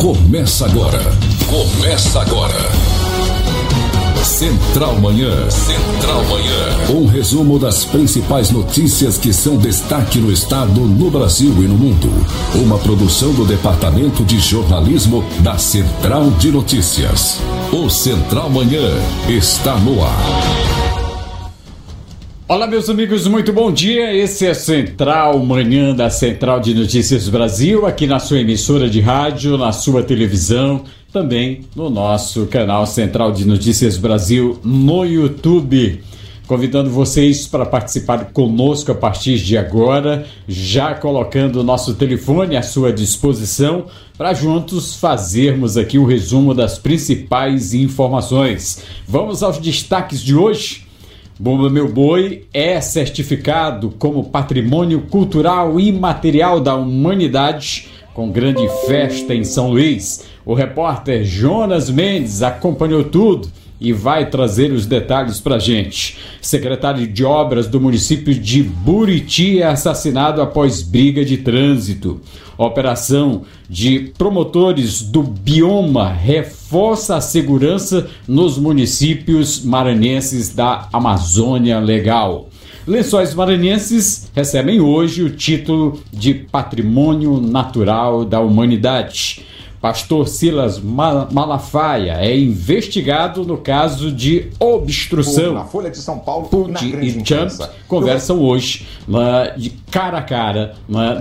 Começa agora. Central Manhã. Central Manhã. Um resumo das principais notícias que são destaque no estado, no Brasil e no mundo. Uma produção do Departamento de Jornalismo da Central de Notícias. O Central Manhã está no ar. Olá, meus amigos, muito bom dia. Esse é Central Manhã da Central de Notícias Brasil, aqui na sua emissora de rádio, na sua televisão, também no nosso canal Central de Notícias Brasil no YouTube. Convidando vocês para participar conosco a partir de agora, já colocando o nosso telefone à sua disposição para juntos fazermos aqui o resumo das principais informações. Vamos aos destaques de hoje. Bumba Meu Boi é certificado como Patrimônio Cultural Imaterial da Humanidade, com grande festa em São Luís. O repórter Jonas Mendes acompanhou tudo e vai trazer os detalhes para a gente. Secretário de Obras do município de Buriti é assassinado após briga de trânsito. Operação de promotores do Bioma reforça a segurança nos municípios maranhenses da Amazônia Legal. Lençóis Maranhenses recebem hoje o título de Patrimônio Natural da Humanidade. Pastor Silas Malafaia é investigado no caso de obstrução. Na Folha de São Paulo, Putin e Trump conversam hoje de cara a cara,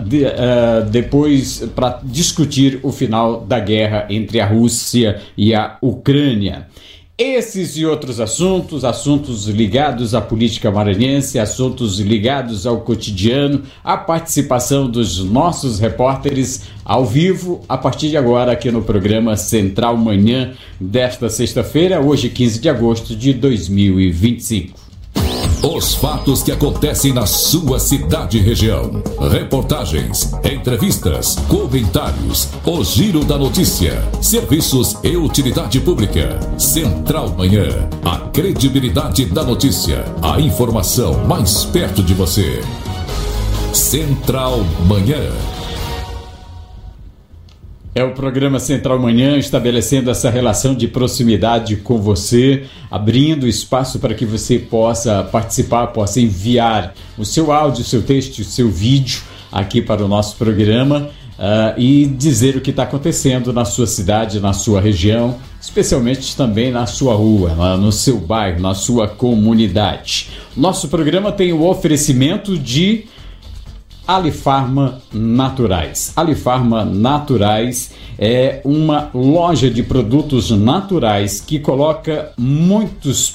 depois para discutir o final da guerra entre a Rússia e a Ucrânia. Esses e outros assuntos ligados à política maranhense, assuntos ligados ao cotidiano, a participação dos nossos repórteres ao vivo, a partir de agora aqui no programa Central Manhã desta sexta-feira, hoje 15 de agosto de 2025. Os fatos que acontecem na sua cidade e região. Reportagens, entrevistas, comentários, o giro da notícia, serviços e utilidade pública. Central Manhã, a credibilidade da notícia, a informação mais perto de você. Central Manhã. É o programa Central Manhã estabelecendo essa relação de proximidade com você, abrindo espaço para que você possa participar, possa enviar o seu áudio, o seu texto, o seu vídeo aqui para o nosso programa e dizer o que está acontecendo na sua cidade, na sua região, especialmente também na sua rua, no seu bairro, na sua comunidade. Nosso programa tem o oferecimento de Alifarma Naturais. Alifarma Naturais é uma loja de produtos naturais que coloca muitos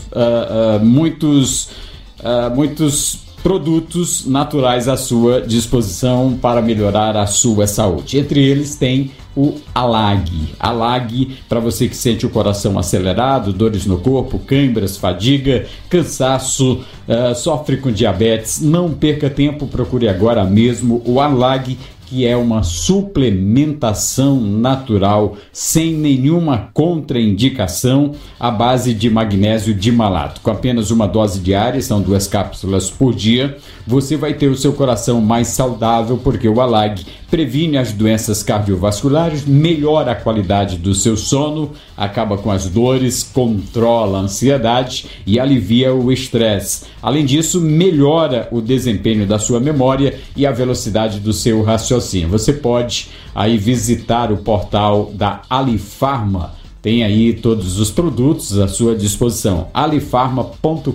produtos naturais à sua disposição para melhorar a sua saúde. Entre eles tem o Alag. Alag, para você que sente o coração acelerado, dores no corpo, câimbras, fadiga, cansaço, sofre com diabetes, não perca tempo, procure agora mesmo o Alag, que é uma suplementação natural sem nenhuma contraindicação à base de magnésio dimalato. Com apenas uma dose diária, são 2 cápsulas por dia, você vai ter o seu coração mais saudável, porque o Alag previne as doenças cardiovasculares, melhora a qualidade do seu sono, acaba com as dores, controla a ansiedade e alivia o estresse. Além disso, melhora o desempenho da sua memória e a velocidade do seu raciocínio. Você pode aí visitar o portal da Alifarma. Tem aí todos os produtos à sua disposição, alifarma.com.br.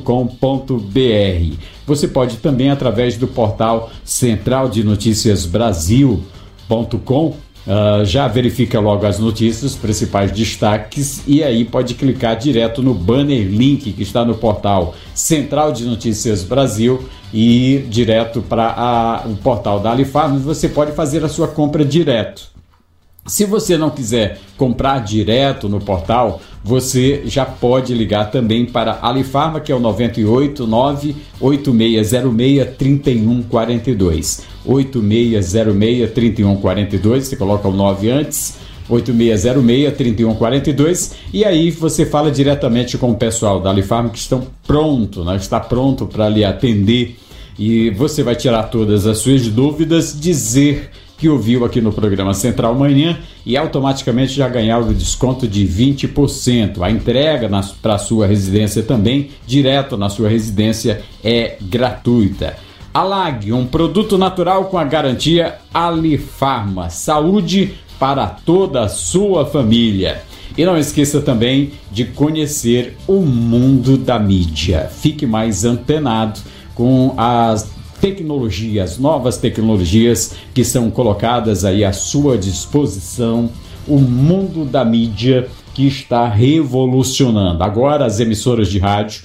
Você pode também, através do portal centraldenoticiasbrasil.com, já verifica logo as notícias, os principais destaques, e aí pode clicar direto no banner link que está no portal Central de Notícias Brasil e direto para o portal da Alifarma. Você pode fazer a sua compra direto. Se você não quiser comprar direto no portal, você já pode ligar também para a Alifarma, que é o 989-8606-3142. 8606-3142, você coloca o 9 antes, 8606-3142, e aí você fala diretamente com o pessoal da Alifarma, que estão pronto, né? Está pronto para lhe atender, e você vai tirar todas as suas dúvidas, dizer que ouviu aqui no programa Central Manhã e automaticamente já ganhava o desconto de 20%. A entrega para a sua residência também, direto na sua residência, é gratuita. Alag, um produto natural com a garantia Alifarma. Saúde para toda a sua família. E não esqueça também de conhecer o mundo da mídia. Fique mais antenado com as tecnologias, novas tecnologias que são colocadas aí à sua disposição. O mundo da mídia que está revolucionando. Agora as emissoras de rádio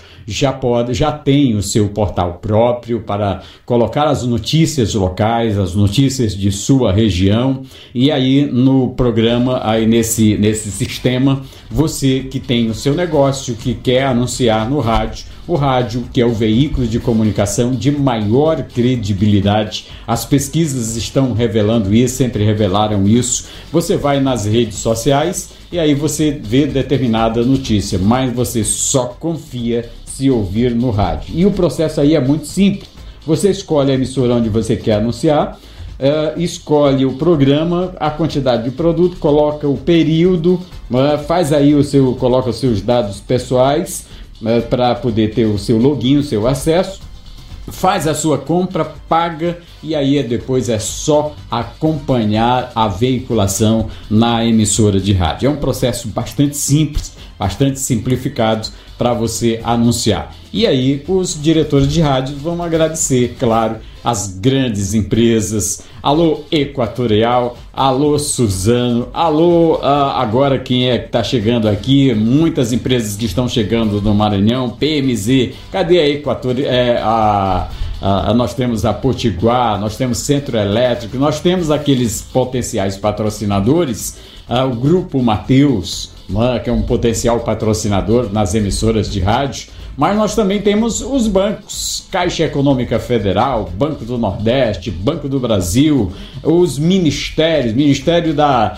já tem o seu portal próprio para colocar as notícias locais, as notícias de sua região, e aí no programa, aí nesse sistema, você que tem o seu negócio, que quer anunciar no rádio, o rádio, que é o veículo de comunicação de maior credibilidade, as pesquisas estão revelando isso, sempre revelaram isso. Você vai nas redes sociais e aí você vê determinada notícia, mas você só confia se ouvir no rádio. E o processo aí é muito simples. Você escolhe a emissora onde você quer anunciar, escolhe o programa, a quantidade de produto, coloca o período, faz aí coloca os seus dados pessoais para poder ter o seu login, o seu acesso, faz a sua compra, paga e aí depois é só acompanhar a veiculação na emissora de rádio. É um processo bastante simples, bastante simplificado para você anunciar. E aí os diretores de rádio vão agradecer, claro, as grandes empresas. Alô Equatorial, alô Suzano, alô, agora quem é que está chegando aqui? Muitas empresas que estão chegando no Maranhão, PMZ, cadê a Equatorial? Nós temos a Potiguar, nós temos Centro Elétrico, nós temos aqueles potenciais patrocinadores, o Grupo Mateus, que é um potencial patrocinador nas emissoras de rádio, mas nós também temos os bancos, Caixa Econômica Federal, Banco do Nordeste, Banco do Brasil, os ministérios, Ministério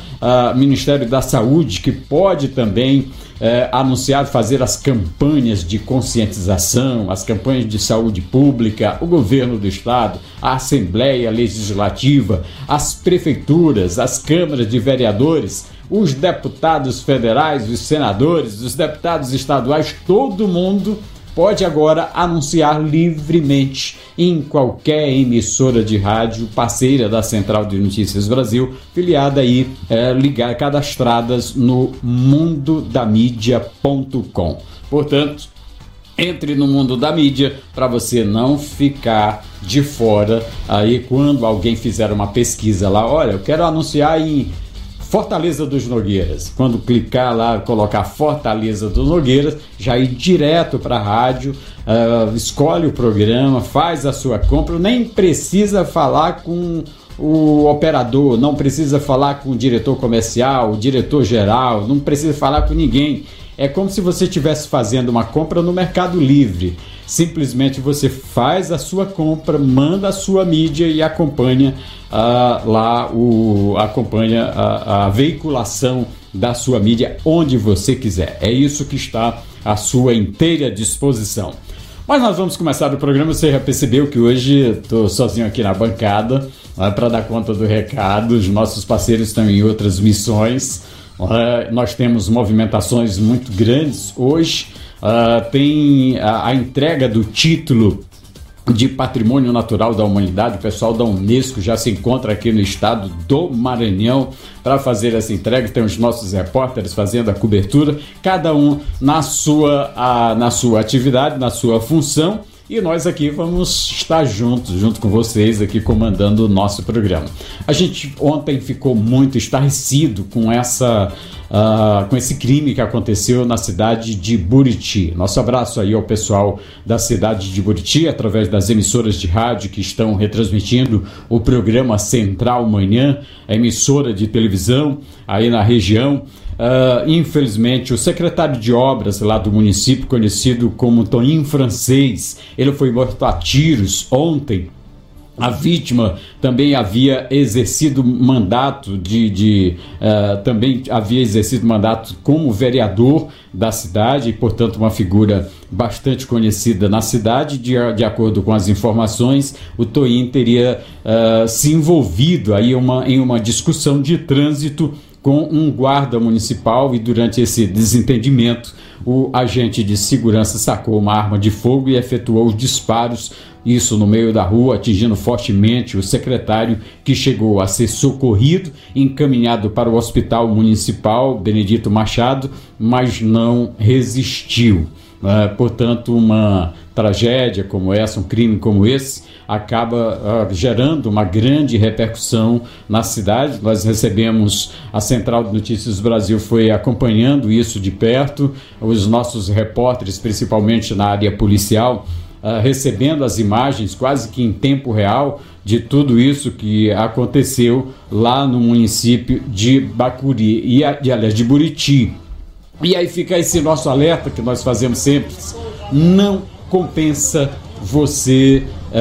da Saúde, que pode também anunciar, fazer as campanhas de conscientização, as campanhas de saúde pública, o governo do estado, a Assembleia Legislativa, as prefeituras, as câmaras de vereadores, os deputados federais, os senadores, os deputados estaduais, todo mundo pode agora anunciar livremente em qualquer emissora de rádio parceira da Central de Notícias Brasil, filiada aí, cadastradas no mundodamídia.com. Portanto, entre no mundo da mídia para você não ficar de fora aí quando alguém fizer uma pesquisa lá, olha, eu quero anunciar em Fortaleza dos Nogueiras. Quando clicar lá, colocar Fortaleza dos Nogueiras, já ir direto para a rádio, escolhe o programa, faz a sua compra, nem precisa falar com o operador, não precisa falar com o diretor comercial, o diretor geral, não precisa falar com ninguém. É como se você estivesse fazendo uma compra no Mercado Livre. Simplesmente você faz a sua compra, manda a sua mídia e acompanha a veiculação da sua mídia onde você quiser. É isso que está à sua inteira disposição. Mas nós vamos começar o programa. Você já percebeu que hoje estou sozinho aqui na bancada para dar conta do recado. Os nossos parceiros estão em outras missões. Nós temos movimentações muito grandes hoje. Tem a entrega do título de Patrimônio Natural da Humanidade. O pessoal da Unesco já se encontra aqui no estado do Maranhão para fazer essa entrega. Tem os nossos repórteres fazendo a cobertura, cada um na sua atividade, na sua função. E nós aqui vamos estar junto com vocês, aqui comandando o nosso programa. A gente ontem ficou muito estarrecido com esse crime que aconteceu na cidade de Buriti. Nosso abraço aí ao pessoal da cidade de Buriti, através das emissoras de rádio que estão retransmitindo o programa Central Manhã, a emissora de televisão aí na região. Infelizmente, o secretário de obras lá do município, conhecido como Toninho Francês, ele foi morto a tiros ontem A vítima também havia exercido mandato também havia exercido mandato como vereador da cidade, e, portanto, uma figura bastante conhecida na cidade. De acordo com as informações, o Toim teria se envolvido aí em uma discussão de trânsito com um guarda municipal, e durante esse desentendimento o agente de segurança sacou uma arma de fogo e efetuou os disparos, isso no meio da rua, atingindo fortemente o secretário, que chegou a ser socorrido, encaminhado para o hospital municipal Benedito Machado, mas não resistiu. Portanto, uma tragédia como essa, um crime como esse, acaba gerando uma grande repercussão na cidade. Nós recebemos, a Central de Notícias do Brasil foi acompanhando isso de perto, os nossos repórteres, principalmente na área policial, recebendo as imagens quase que em tempo real de tudo isso que aconteceu lá no município de Bacuri, aliás, de Buriti. E aí fica esse nosso alerta que nós fazemos sempre: não compensa você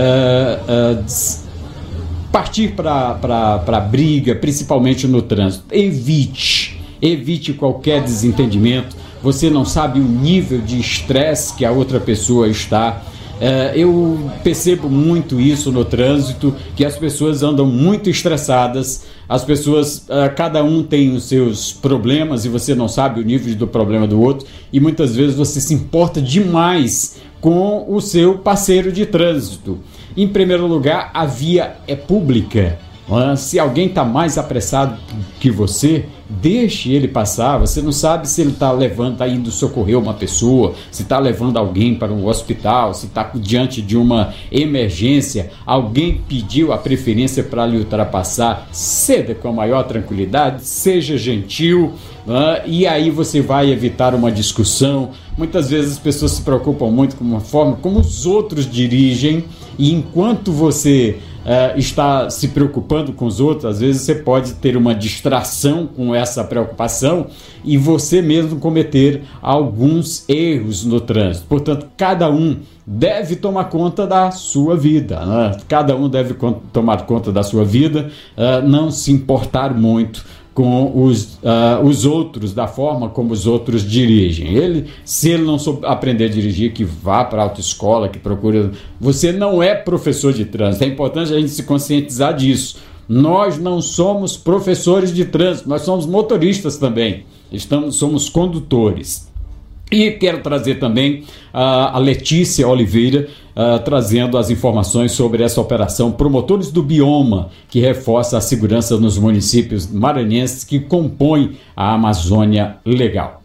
partir para briga, principalmente no trânsito. Evite qualquer desentendimento. Você não sabe o nível de estresse que a outra pessoa está. Eu percebo muito isso no trânsito, que as pessoas andam muito estressadas, as pessoas, cada um tem os seus problemas e você não sabe o nível do problema do outro, e muitas vezes você se importa demais com o seu parceiro de trânsito. Em primeiro lugar, a via é pública. Se alguém está mais apressado que você, deixe ele passar. Você não sabe se ele está indo socorrer uma pessoa, se está levando alguém para um hospital, se está diante de uma emergência, alguém pediu a preferência para lhe ultrapassar. Ceda com a maior tranquilidade, seja gentil, e aí você vai evitar uma discussão. Muitas vezes as pessoas se preocupam muito com a forma como os outros dirigem, e enquanto você está se preocupando com os outros, às vezes você pode ter uma distração com essa preocupação e você mesmo cometer alguns erros no trânsito. Portanto, cada um deve tomar conta da sua vida, né? Cada um deve tomar conta da sua vida, não se importar muito com os outros, da forma como os outros dirigem. Se ele não aprender a dirigir, que vá para a autoescola, que procure. Você não é professor de trânsito. É importante a gente se conscientizar disso. Nós não somos professores de trânsito, nós somos motoristas também. Somos condutores. E quero trazer também a Letícia Oliveira, trazendo as informações sobre essa operação Promotores do Bioma, que reforça a segurança nos municípios maranhenses que compõem a Amazônia Legal.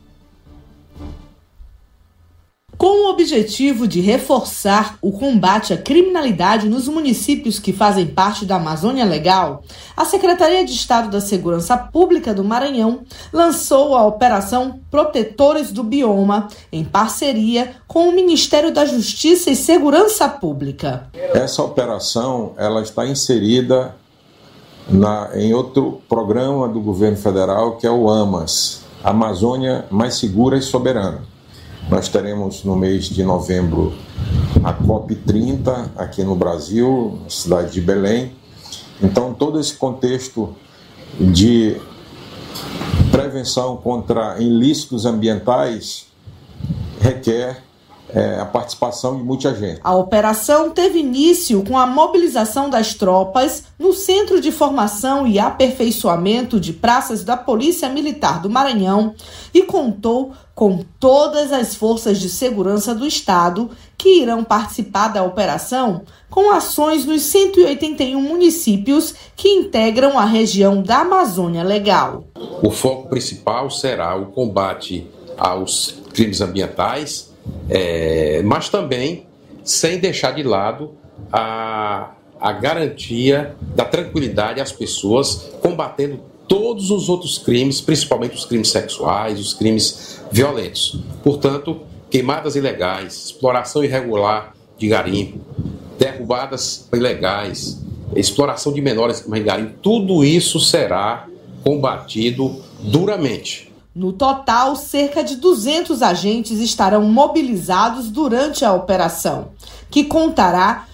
Com o objetivo de reforçar o combate à criminalidade nos municípios que fazem parte da Amazônia Legal, a Secretaria de Estado da Segurança Pública do Maranhão lançou a Operação Protetores do Bioma, em parceria com o Ministério da Justiça e Segurança Pública. Essa operação ela está inserida em outro programa do governo federal, que é o AMAS, Amazônia Mais Segura e Soberana. Nós teremos no mês de novembro a COP30 aqui no Brasil, na cidade de Belém. Então, todo esse contexto de prevenção contra ilícitos ambientais requer a participação de muita gente. A operação teve início com a mobilização das tropas no Centro de Formação e Aperfeiçoamento de Praças da Polícia Militar do Maranhão e contou com todas as forças de segurança do Estado que irão participar da operação, com ações nos 181 municípios que integram a região da Amazônia Legal. O foco principal será o combate aos crimes ambientais, mas também sem deixar de lado a garantia da tranquilidade às pessoas, combatendo todos os outros crimes, principalmente os crimes sexuais, os crimes violentos. Portanto, queimadas ilegais, exploração irregular de garimpo, derrubadas ilegais, exploração de menores em garimpo, tudo isso será combatido duramente. No total, cerca de 200 agentes estarão mobilizados durante a operação, que contará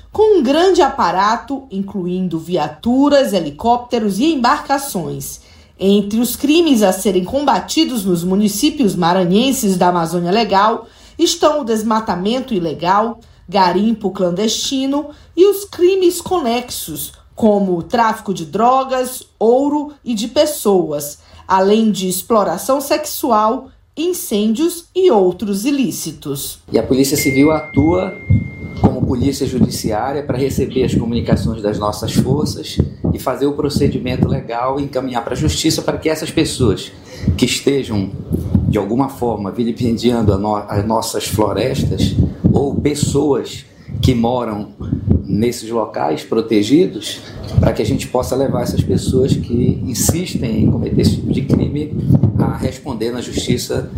com um grande aparato, incluindo viaturas, helicópteros e embarcações. Entre os crimes a serem combatidos nos municípios maranhenses da Amazônia Legal estão o desmatamento ilegal, garimpo clandestino e os crimes conexos, como o tráfico de drogas, ouro e de pessoas, além de exploração sexual, incêndios e outros ilícitos. E a Polícia Civil atua como polícia judiciária para receber as comunicações das nossas forças e fazer o procedimento legal e encaminhar para a justiça para que essas pessoas que estejam, de alguma forma, vilipendiando as nossas florestas ou pessoas que moram nesses locais protegidos, para que a gente possa levar essas pessoas que insistem em cometer esse tipo de crime a responder na justiça.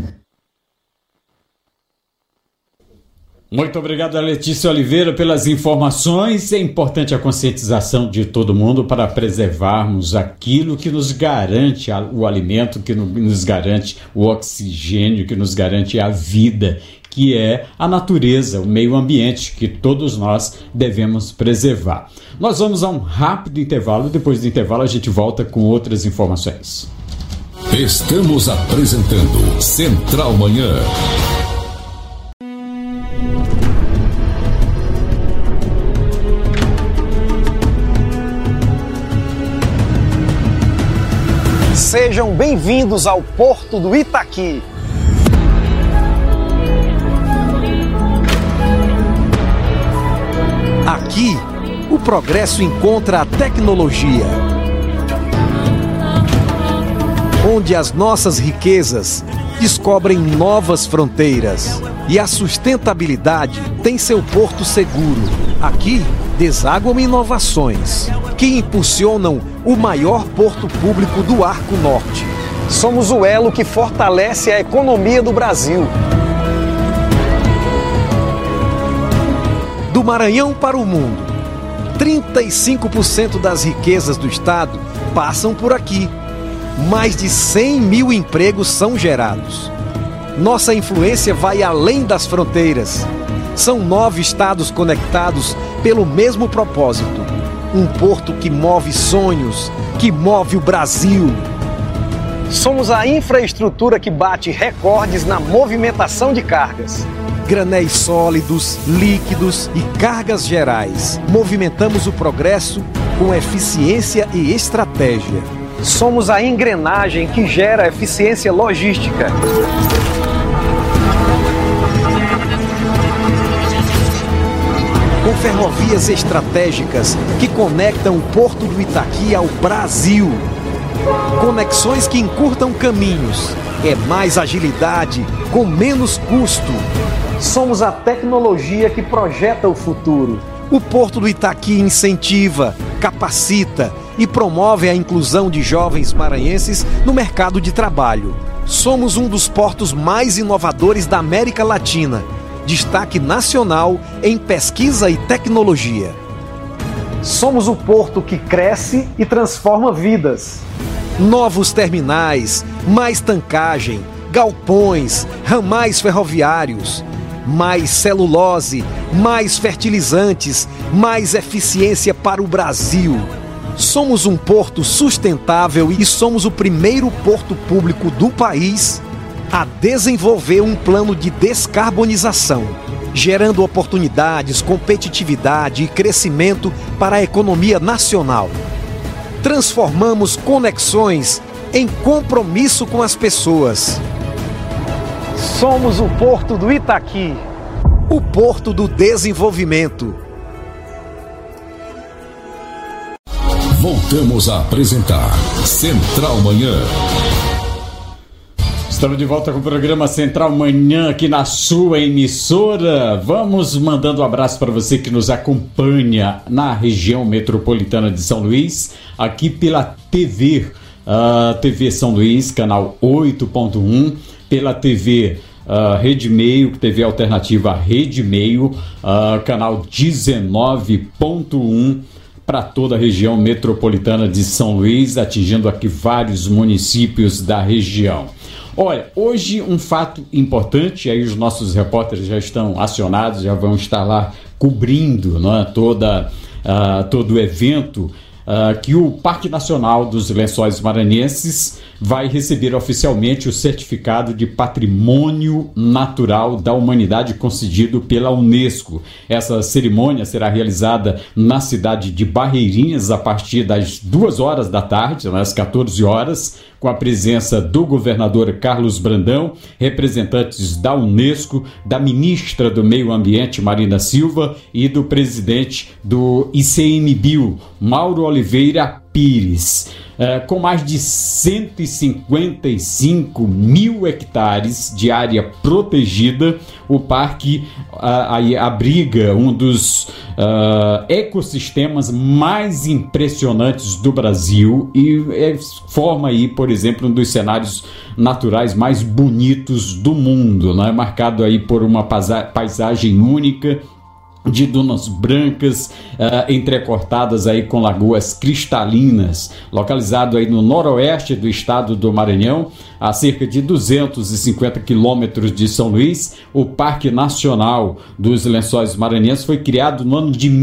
Muito obrigado a Letícia Oliveira pelas informações. É importante a conscientização de todo mundo para preservarmos aquilo que nos garante o alimento, que nos garante o oxigênio, que nos garante a vida, que é a natureza, o meio ambiente, que todos nós devemos preservar. Nós vamos a um rápido intervalo. Depois do intervalo a gente volta com outras informações. Estamos apresentando Central Manhã. Sejam bem-vindos ao Porto do Itaqui. Aqui, o progresso encontra a tecnologia, onde as nossas riquezas descobrem novas fronteiras e a sustentabilidade tem seu porto seguro. Aqui, desaguam inovações que impulsionam o maior porto público do Arco Norte. Somos o elo que fortalece a economia do Brasil. Do Maranhão para o mundo, 35% das riquezas do estado passam por aqui. Mais de 100 mil empregos são gerados. Nossa influência vai além das fronteiras. São 9 estados conectados pelo mesmo propósito. Um porto que move sonhos, que move o Brasil. Somos a infraestrutura que bate recordes na movimentação de cargas. Granéis sólidos, líquidos e cargas gerais. Movimentamos o progresso com eficiência e estratégia. Somos a engrenagem que gera eficiência logística. Com ferrovias estratégicas que conectam o Porto do Itaqui ao Brasil. Conexões que encurtam caminhos. É mais agilidade, com menos custo. Somos a tecnologia que projeta o futuro. O Porto do Itaqui incentiva, capacita e promove a inclusão de jovens maranhenses no mercado de trabalho. Somos um dos portos mais inovadores da América Latina. Destaque nacional em pesquisa e tecnologia. Somos o porto que cresce e transforma vidas. Novos terminais, mais tancagem, galpões, ramais ferroviários, mais celulose, mais fertilizantes, mais eficiência para o Brasil. Somos um porto sustentável e somos o primeiro porto público do país a desenvolver um plano de descarbonização, gerando oportunidades, competitividade e crescimento para a economia nacional. Transformamos conexões em compromisso com as pessoas. Somos o Porto do Itaqui, o Porto do Desenvolvimento. Voltamos a apresentar Central Manhã. Estamos de volta com o programa Central Manhã aqui na sua emissora. Vamos mandando um abraço para você que nos acompanha na região metropolitana de São Luís, aqui pela TV, TV São Luís, canal 8.1, pela TV Rede Meio, TV Alternativa Rede Meio, canal 19.1, para toda a região metropolitana de São Luís, atingindo aqui vários municípios da região. Olha, hoje um fato importante, aí os nossos repórteres já estão acionados, já vão estar lá cobrindo, né, todo o evento, que o Parque Nacional dos Lençóis Maranhenses vai receber oficialmente o certificado de Patrimônio Natural da Humanidade concedido pela Unesco. Essa cerimônia será realizada na cidade de Barreirinhas a partir das 2 horas da tarde, às 14 horas, com a presença do governador Carlos Brandão, representantes da Unesco, da ministra do Meio Ambiente, Marina Silva, e do presidente do ICMBio, Mauro Oliveira Pires. Com mais de 155 mil hectares de área protegida, o parque abriga um dos ecossistemas mais impressionantes do Brasil e forma aí, por exemplo, um dos cenários naturais mais bonitos do mundo, né? Marcado aí por uma paisagem única, de dunas brancas entrecortadas aí com lagoas cristalinas, localizado aí no noroeste do estado do Maranhão, a cerca de 250 quilômetros de São Luís. O Parque Nacional dos Lençóis Maranhenses foi criado no ano de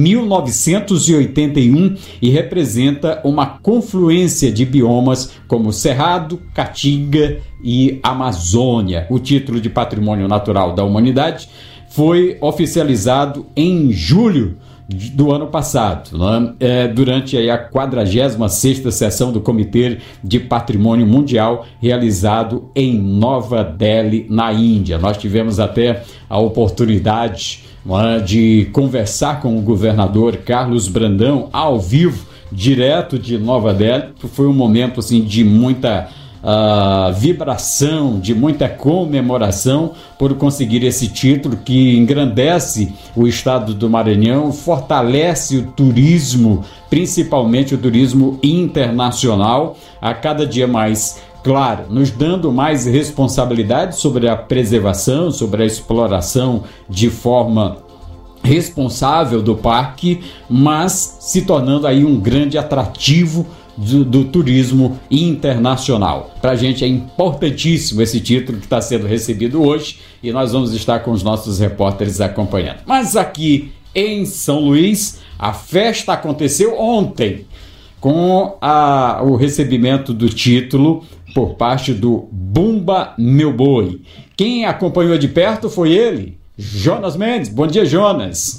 1981 e representa uma confluência de biomas como Cerrado, Caatinga e Amazônia. O título de Patrimônio Natural da Humanidade foi oficializado em julho do ano passado, né? Durante aí a 46ª sessão do Comitê de Patrimônio Mundial, realizado em Nova Delhi, na Índia. Nós tivemos até a oportunidade, né, de conversar com o governador Carlos Brandão ao vivo, direto de Nova Delhi. Foi um momento assim, de muita vibração, de muita comemoração por conseguir esse título que engrandece o estado do Maranhão, fortalece o turismo, principalmente o turismo internacional, a cada dia mais, claro, nos dando mais responsabilidade sobre a preservação, sobre a exploração de forma responsável do parque, mas se tornando aí um grande atrativo do turismo internacional. Para a gente é importantíssimo esse título que está sendo recebido hoje e nós vamos estar com os nossos repórteres acompanhando. Mas aqui em São Luís, a festa aconteceu ontem com o recebimento do título por parte do Bumba Meu Boi. Quem acompanhou de perto foi ele, Jonas Mendes. Bom dia, Jonas.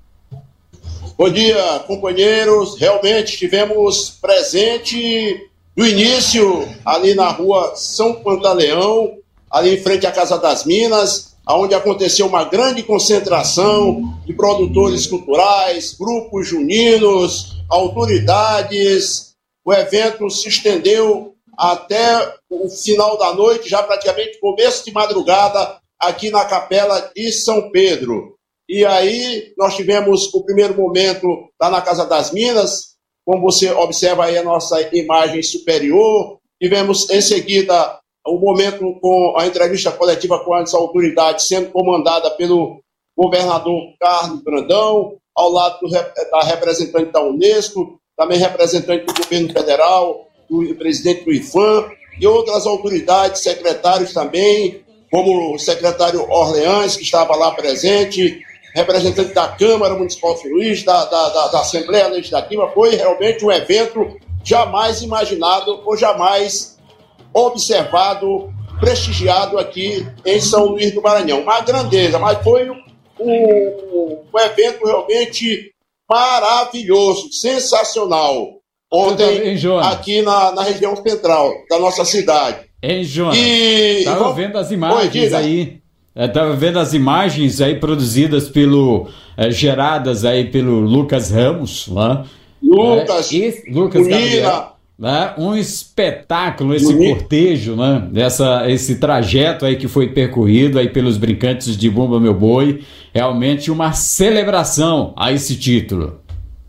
Bom dia, companheiros. Realmente estivemos presente do início ali na rua São Pantaleão, ali em frente à Casa das Minas, onde aconteceu uma grande concentração de produtores culturais, grupos juninos, autoridades. O evento se estendeu até o final da noite, já praticamente começo de madrugada, aqui na Capela de São Pedro. E aí nós tivemos o primeiro momento lá na Casa das Minas, como você observa aí a nossa imagem superior. Tivemos em seguida o momento com a entrevista coletiva com as autoridades, sendo comandada pelo governador Carlos Brandão, ao lado da representante da Unesco, também representante do governo federal, do presidente do IFAM e outras autoridades, secretários também, como o secretário Orleans, que estava lá presente, representante da Câmara Municipal de São Luís, da Assembleia Legislativa. Foi realmente um evento jamais imaginado ou jamais observado, prestigiado aqui em São Luís do Maranhão. Uma grandeza, mas foi um evento realmente maravilhoso, sensacional. Ontem, aqui na região central da nossa cidade. Hein, Jonas? Estava vendo as imagens aí. Estava vendo as imagens aí produzidas geradas aí pelo Lucas Ramos, lá. Lucas Gabriel, né? Um espetáculo esse cortejo, né? Esse trajeto aí que foi percorrido aí pelos brincantes de Bumba Meu Boi, realmente uma celebração a esse título.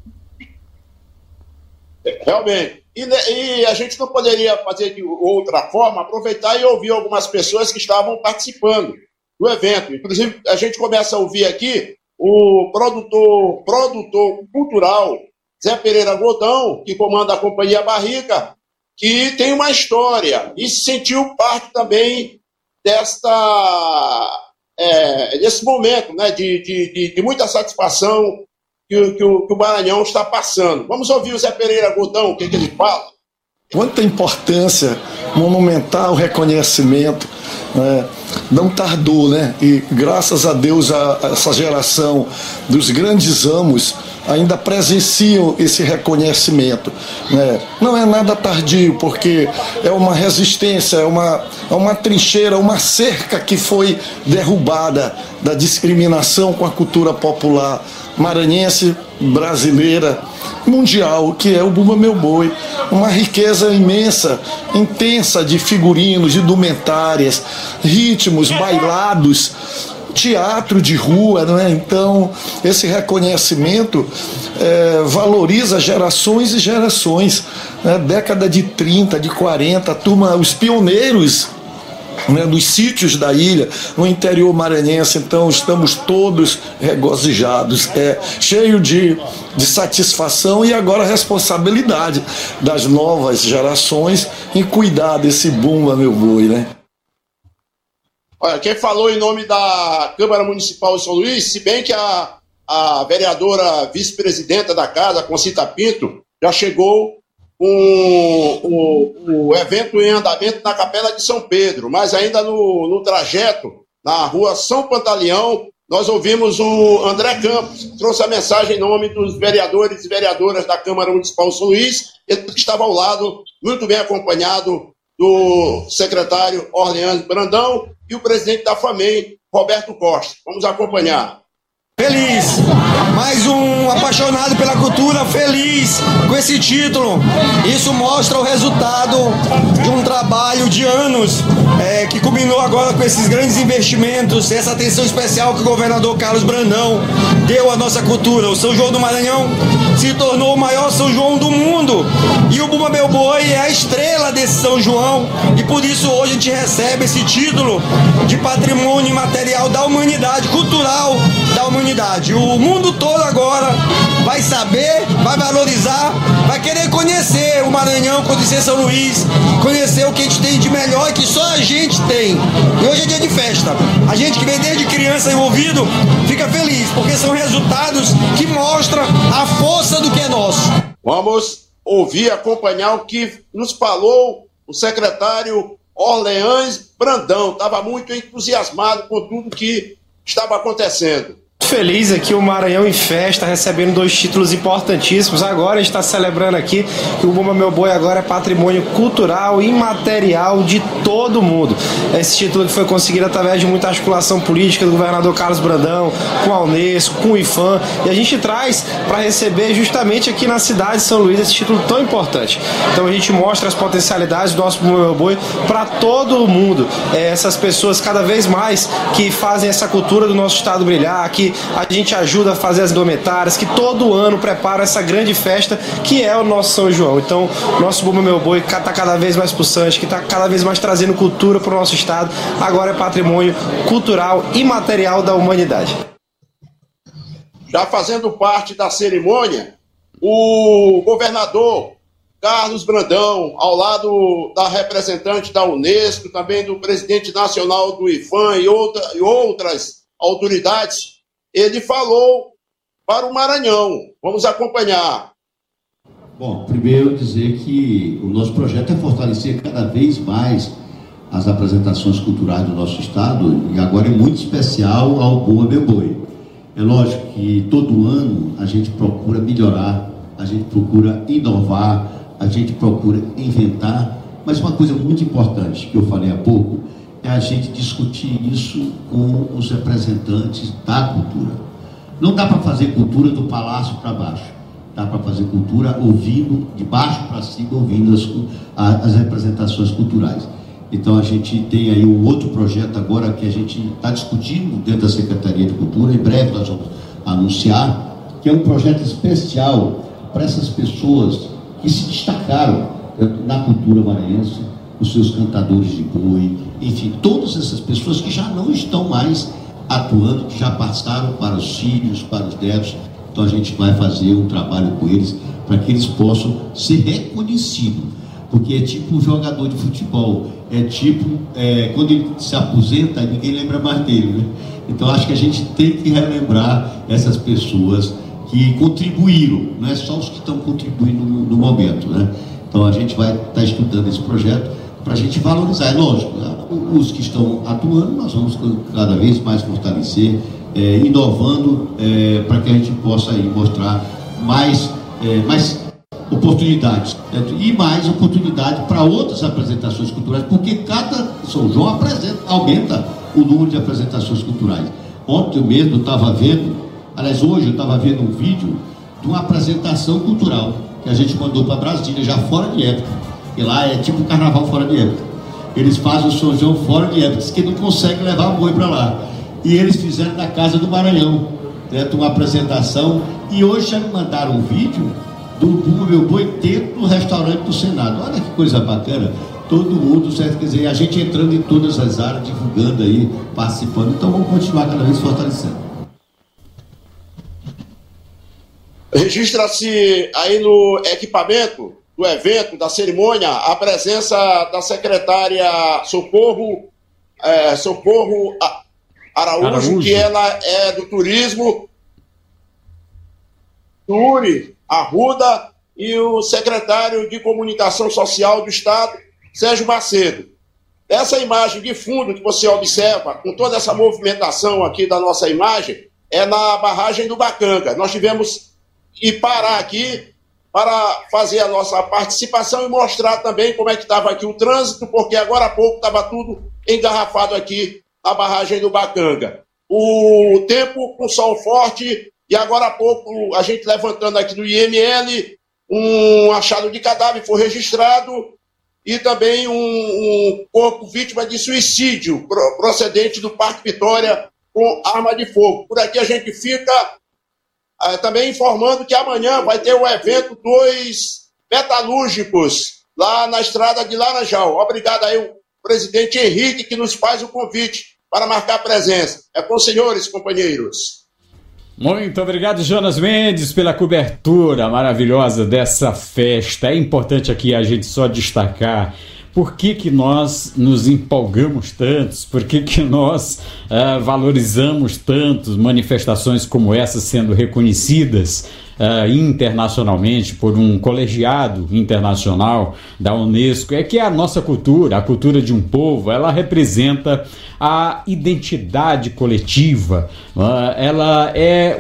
Realmente. E a gente não poderia fazer de outra forma, aproveitar e ouvir algumas pessoas que estavam participando do evento. Inclusive, a gente começa a ouvir aqui o produtor cultural Zé Pereira Godão, que comanda a Companhia Barriga, que tem uma história e se sentiu parte também nesse momento, né, de muita satisfação que o Maranhão está passando. Vamos ouvir o Zé Pereira Godão, o que ele fala. Quanta importância monumental reconhecimento, não tardou, né? E graças a Deus essa geração dos grandes amos ainda presenciam esse reconhecimento, né? Não é nada tardio, porque é uma resistência, é uma trincheira, uma cerca que foi derrubada da discriminação com a cultura popular maranhense, brasileira, mundial, que é o Bumba Meu Boi. Uma riqueza imensa, intensa de figurinos, de indumentárias, ritmos, bailados, teatro de rua, não é? Então, esse reconhecimento valoriza gerações e gerações, né? Década de 30, de 40, a turma, os pioneiros, né, dos sítios da ilha, no interior maranhense. Então estamos todos regozijados, cheio de satisfação e agora a responsabilidade das novas gerações em cuidar desse Bumba Meu Boi, né? Olha, quem falou em nome da Câmara Municipal de São Luís, se bem que a vereadora vice-presidenta da casa, Concita Pinto, já chegou o evento em andamento na Capela de São Pedro, mas ainda no trajeto, na rua São Pantaleão, nós ouvimos o André Campos, que trouxe a mensagem em nome dos vereadores e vereadoras da Câmara Municipal de São Luís, ele estava ao lado, muito bem acompanhado do secretário Orleans Brandão e o presidente da FAMEM, Roberto Costa. Vamos acompanhar. Feliz, mais um apaixonado pela cultura, feliz com esse título. Isso mostra o resultado de um trabalho de anos que culminou agora com esses grandes investimentos, essa atenção especial que o governador Carlos Brandão deu à nossa cultura. O São João do Maranhão se tornou o maior São João do mundo e o Bumba Meu Boi é a estrela desse São João, e por isso hoje a gente recebe esse título de patrimônio imaterial da humanidade, cultural da humanidade. O mundo todo agora vai saber, vai valorizar, vai querer conhecer o Maranhão, conhecer São Luís, conhecer o que a gente tem de melhor, que só a gente tem. E hoje é dia de festa. A gente que vem desde criança envolvido fica feliz, porque são resultados que mostram a força do que é nosso. Vamos ouvir, acompanhar o que nos falou o secretário Orleans Brandão. Estava muito entusiasmado com tudo que estava acontecendo. Feliz aqui, o Maranhão em festa, recebendo 2 títulos importantíssimos. Agora a gente está celebrando aqui que o Bumba Meu Boi agora é patrimônio cultural imaterial de todo mundo. Esse título que foi conseguido através de muita articulação política do governador Carlos Brandão, com a Unesco, com o IFAM, e a gente traz para receber justamente aqui na cidade de São Luís esse título tão importante. Então a gente mostra as potencialidades do nosso Bumba Meu Boi para todo o mundo. Essas pessoas cada vez mais que fazem essa cultura do nosso estado brilhar, que a gente ajuda a fazer as indumentárias, que todo ano prepara essa grande festa que é o nosso São João. Então, nosso Bumba Meu Boi está cada vez mais pulsante, que está cada vez mais trazendo cultura para o nosso estado. Agora é patrimônio cultural e material da humanidade. Já fazendo parte da cerimônia, o governador Carlos Brandão, ao lado da representante da Unesco, também do presidente nacional do IFAM e outras autoridades, ele falou para o Maranhão. Vamos acompanhar. Bom, primeiro dizer que o nosso projeto é fortalecer cada vez mais as apresentações culturais do nosso estado, e agora é muito especial ao Bumba Meu Boi. É lógico que todo ano a gente procura melhorar, a gente procura inovar, a gente procura inventar, mas uma coisa muito importante que eu falei há pouco é a gente discutir isso com os representantes da cultura. Não dá para fazer cultura do palácio para baixo, dá para fazer cultura ouvindo, de baixo para cima, ouvindo as representações culturais. Então a gente tem aí um outro projeto agora que a gente está discutindo dentro da Secretaria de Cultura, em breve nós vamos anunciar, que é um projeto especial para essas pessoas que se destacaram na cultura maranhense, os seus cantadores de boi, enfim, todas essas pessoas que já não estão mais atuando, que já passaram para os filhos, para os netos. Então a gente vai fazer um trabalho com eles para que eles possam ser reconhecidos. porque é tipo um jogador de futebol, é tipo, quando ele se aposenta, ninguém lembra mais dele, né? Então acho que a gente tem que relembrar essas pessoas que contribuíram, não é só os que estão contribuindo no momento, né? Então a gente vai estar estudando esse projeto para a gente valorizar, é lógico, os que estão atuando, nós vamos cada vez mais fortalecer, inovando, para que a gente possa aí mostrar mais oportunidades, e mais oportunidade para outras apresentações culturais, porque cada São João aumenta o número de apresentações culturais. Ontem mesmo eu estava vendo, hoje eu estava vendo um vídeo de uma apresentação cultural que a gente mandou para Brasília, já fora de época, e lá é tipo carnaval fora de época. Eles fazem o São João fora de época, diz que não consegue levar o boi para lá. E eles fizeram na Casa do Maranhão, uma apresentação, e hoje já me mandaram um vídeo do Bumba Meu Boi dentro do restaurante do Senado. Olha que coisa bacana, todo mundo, certo? Quer dizer, a gente entrando em todas as áreas, divulgando aí, participando, então vamos continuar cada vez fortalecendo. Registra-se aí no equipamento do evento, da cerimônia, a presença da secretária Socorro Araújo, que ela é do turismo, Uri Arruda, e o secretário de Comunicação Social do Estado, Sérgio Macedo. Essa imagem de fundo que você observa, com toda essa movimentação aqui da nossa imagem, é na barragem do Bacanga. Nós tivemos que parar aqui para fazer a nossa participação e mostrar também como é que estava aqui o trânsito, porque agora há pouco estava tudo engarrafado aqui na barragem do Bacanga. O tempo com sol forte, e agora há pouco a gente levantando aqui no IML, um achado de cadáver foi registrado, e também um corpo vítima de suicídio procedente do Parque Vitória com arma de fogo. Por aqui a gente fica também informando que amanhã vai ter o evento dos metalúrgicos lá na estrada de Laranjal. Obrigado aí o presidente Henrique, que nos faz o convite para marcar presença. É com os senhores, companheiros. Muito obrigado, Jonas Mendes, pela cobertura maravilhosa dessa festa. É importante aqui a gente só destacar por que nós nos empolgamos tantos, por que nós valorizamos tanto manifestações como essas sendo reconhecidas internacionalmente por um colegiado internacional da Unesco. É que a nossa cultura, a cultura de um povo, ela representa a identidade coletiva, ela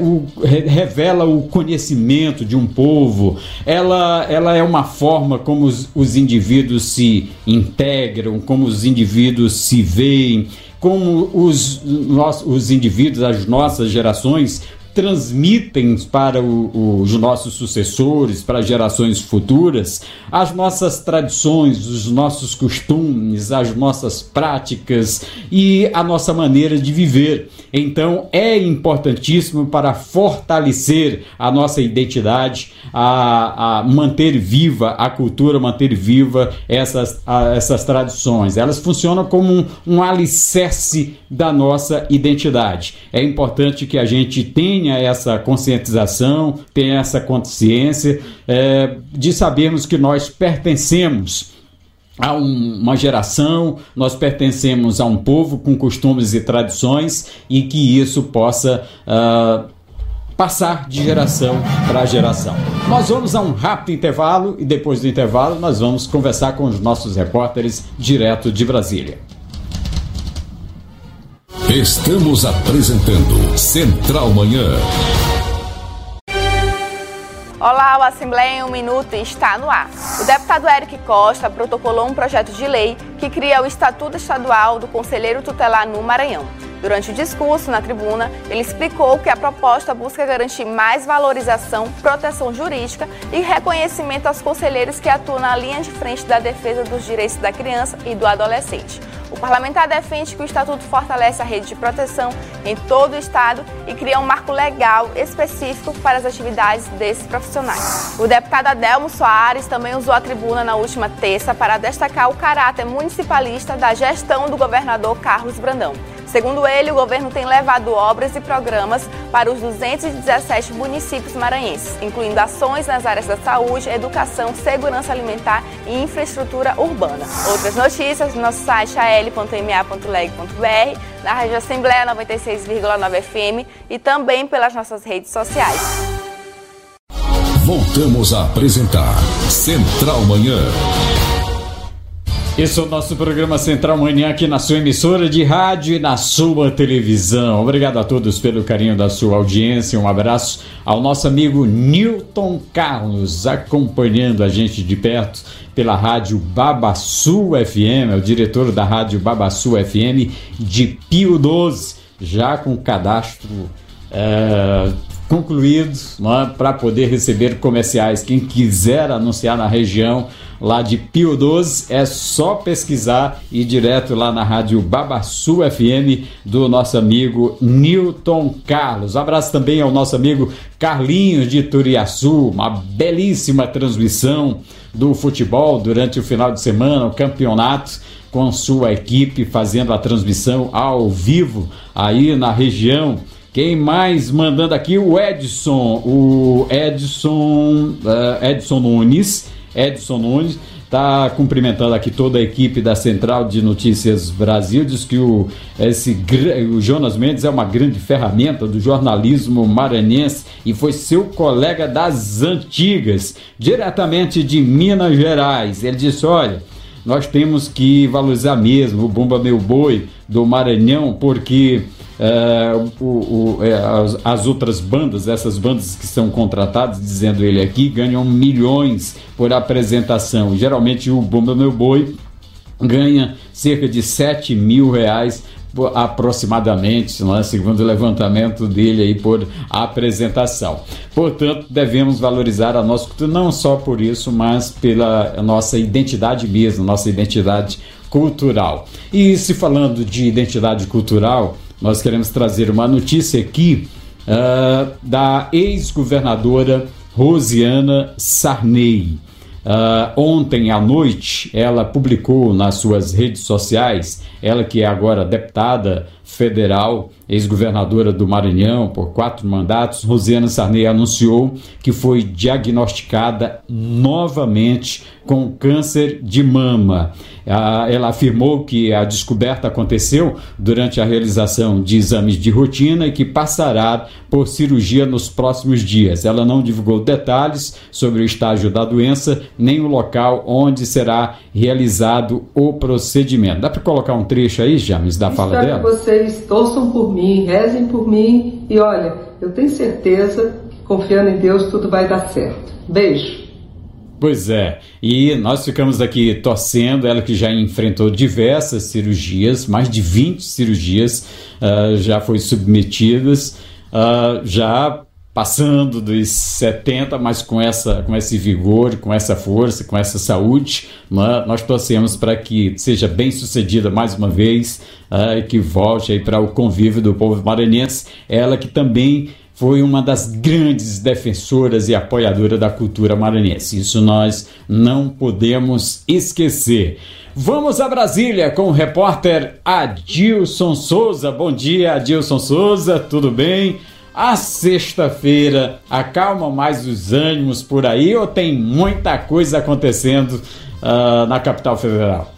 revela o conhecimento de um povo, ela é uma forma como os indivíduos se integram, como os indivíduos se veem, como os indivíduos, as nossas gerações, transmitem para os nossos sucessores, para gerações futuras, as nossas tradições, os nossos costumes, as nossas práticas e a nossa maneira de viver. Então é importantíssimo para fortalecer a nossa identidade, a manter viva a cultura, manter viva essas tradições. Elas funcionam como um alicerce da nossa identidade. É importante que a gente tenha essa conscientização, tenha essa consciência de sabermos que nós pertencemos a uma geração, nós pertencemos a um povo com costumes e tradições e que isso possa passar de geração para geração. Nós vamos a um rápido intervalo e depois do intervalo nós vamos conversar com os nossos repórteres direto de Brasília. Estamos apresentando Central Manhã. Olá, o Assembleia em 1 Minuto está no ar. O deputado Eric Costa protocolou um projeto de lei que cria o Estatuto Estadual do Conselheiro Tutelar no Maranhão. Durante o discurso na tribuna, ele explicou que a proposta busca garantir mais valorização, proteção jurídica e reconhecimento aos conselheiros que atuam na linha de frente da defesa dos direitos da criança e do adolescente. O parlamentar defende que o Estatuto fortalece a rede de proteção em todo o Estado e cria um marco legal específico para as atividades desses profissionais. O deputado Adelmo Soares também usou a tribuna na última terça para destacar o caráter municipalista da gestão do governador Carlos Brandão. Segundo ele, o governo tem levado obras e programas para os 217 municípios maranhenses, incluindo ações nas áreas da saúde, educação, segurança alimentar e infraestrutura urbana. Outras notícias no nosso site al.ma.leg.br, na Rádio Assembleia 96,9 FM e também pelas nossas redes sociais. Voltamos a apresentar Central Manhã. Esse é o nosso programa Central Manhã aqui na sua emissora de rádio e na sua televisão. Obrigado a todos pelo carinho da sua audiência. Um abraço ao nosso amigo Newton Carlos, acompanhando a gente de perto pela rádio Babaçu FM, é o diretor da rádio Babaçu FM de Pio 12, já com cadastro concluído, para poder receber comerciais. Quem quiser anunciar na região lá de Pio 12, é só pesquisar e ir direto lá na rádio Babaçu FM do nosso amigo Newton Carlos. Abraço também ao nosso amigo Carlinhos de Turiaçu, uma belíssima transmissão do futebol durante o final de semana, o campeonato, com sua equipe fazendo a transmissão ao vivo aí na região. Quem mais mandando aqui? O Edson Nunes. Edson Nunes está cumprimentando aqui toda a equipe da Central de Notícias Brasil. Diz que o Jonas Mendes é uma grande ferramenta do jornalismo maranhense e foi seu colega das antigas, diretamente de Minas Gerais. Ele disse: olha, nós temos que valorizar mesmo o Bumba Meu Boi do Maranhão, porque as outras bandas, essas bandas que são contratadas, dizendo ele aqui, ganham milhões por apresentação. Geralmente o Bumba Meu Boi ganha cerca de 7 mil reais aproximadamente, não é? Segundo o levantamento dele aí, por apresentação. Portanto, devemos valorizar a nossa cultura, não só por isso, mas pela nossa identidade mesmo, nossa identidade cultural. E se falando de identidade cultural, nós queremos trazer uma notícia aqui da ex-governadora Rosiana Sarney. Ontem à noite ela publicou nas suas redes sociais, ela que é agora deputada federal, ex-governadora do Maranhão por 4 mandatos, Rosiana Sarney anunciou que foi diagnosticada novamente com câncer de mama. Ela afirmou que a descoberta aconteceu durante a realização de exames de rotina e que passará por cirurgia nos próximos dias. Ela não divulgou detalhes sobre o estágio da doença, nem o local onde será realizado o procedimento. Dá para colocar um trecho aí, James, da fala dela? Que vocês torçam por mim, rezem por mim e olha, eu tenho certeza que confiando em Deus tudo vai dar certo. Beijo. Pois é, e nós ficamos aqui torcendo, ela que já enfrentou diversas cirurgias, mais de 20 cirurgias já foi submetidas, já passando dos 70, mas com esse vigor, com essa força, com essa saúde, nós torcemos para que seja bem sucedida mais uma vez, que volte aí para o convívio do povo maranhense, ela que também foi uma das grandes defensoras e apoiadoras da cultura maranhense. Isso nós não podemos esquecer. Vamos a Brasília com o repórter Adilson Souza. Bom dia, Adilson Souza, tudo bem? A sexta-feira acalma mais os ânimos por aí ou tem muita coisa acontecendo na capital federal?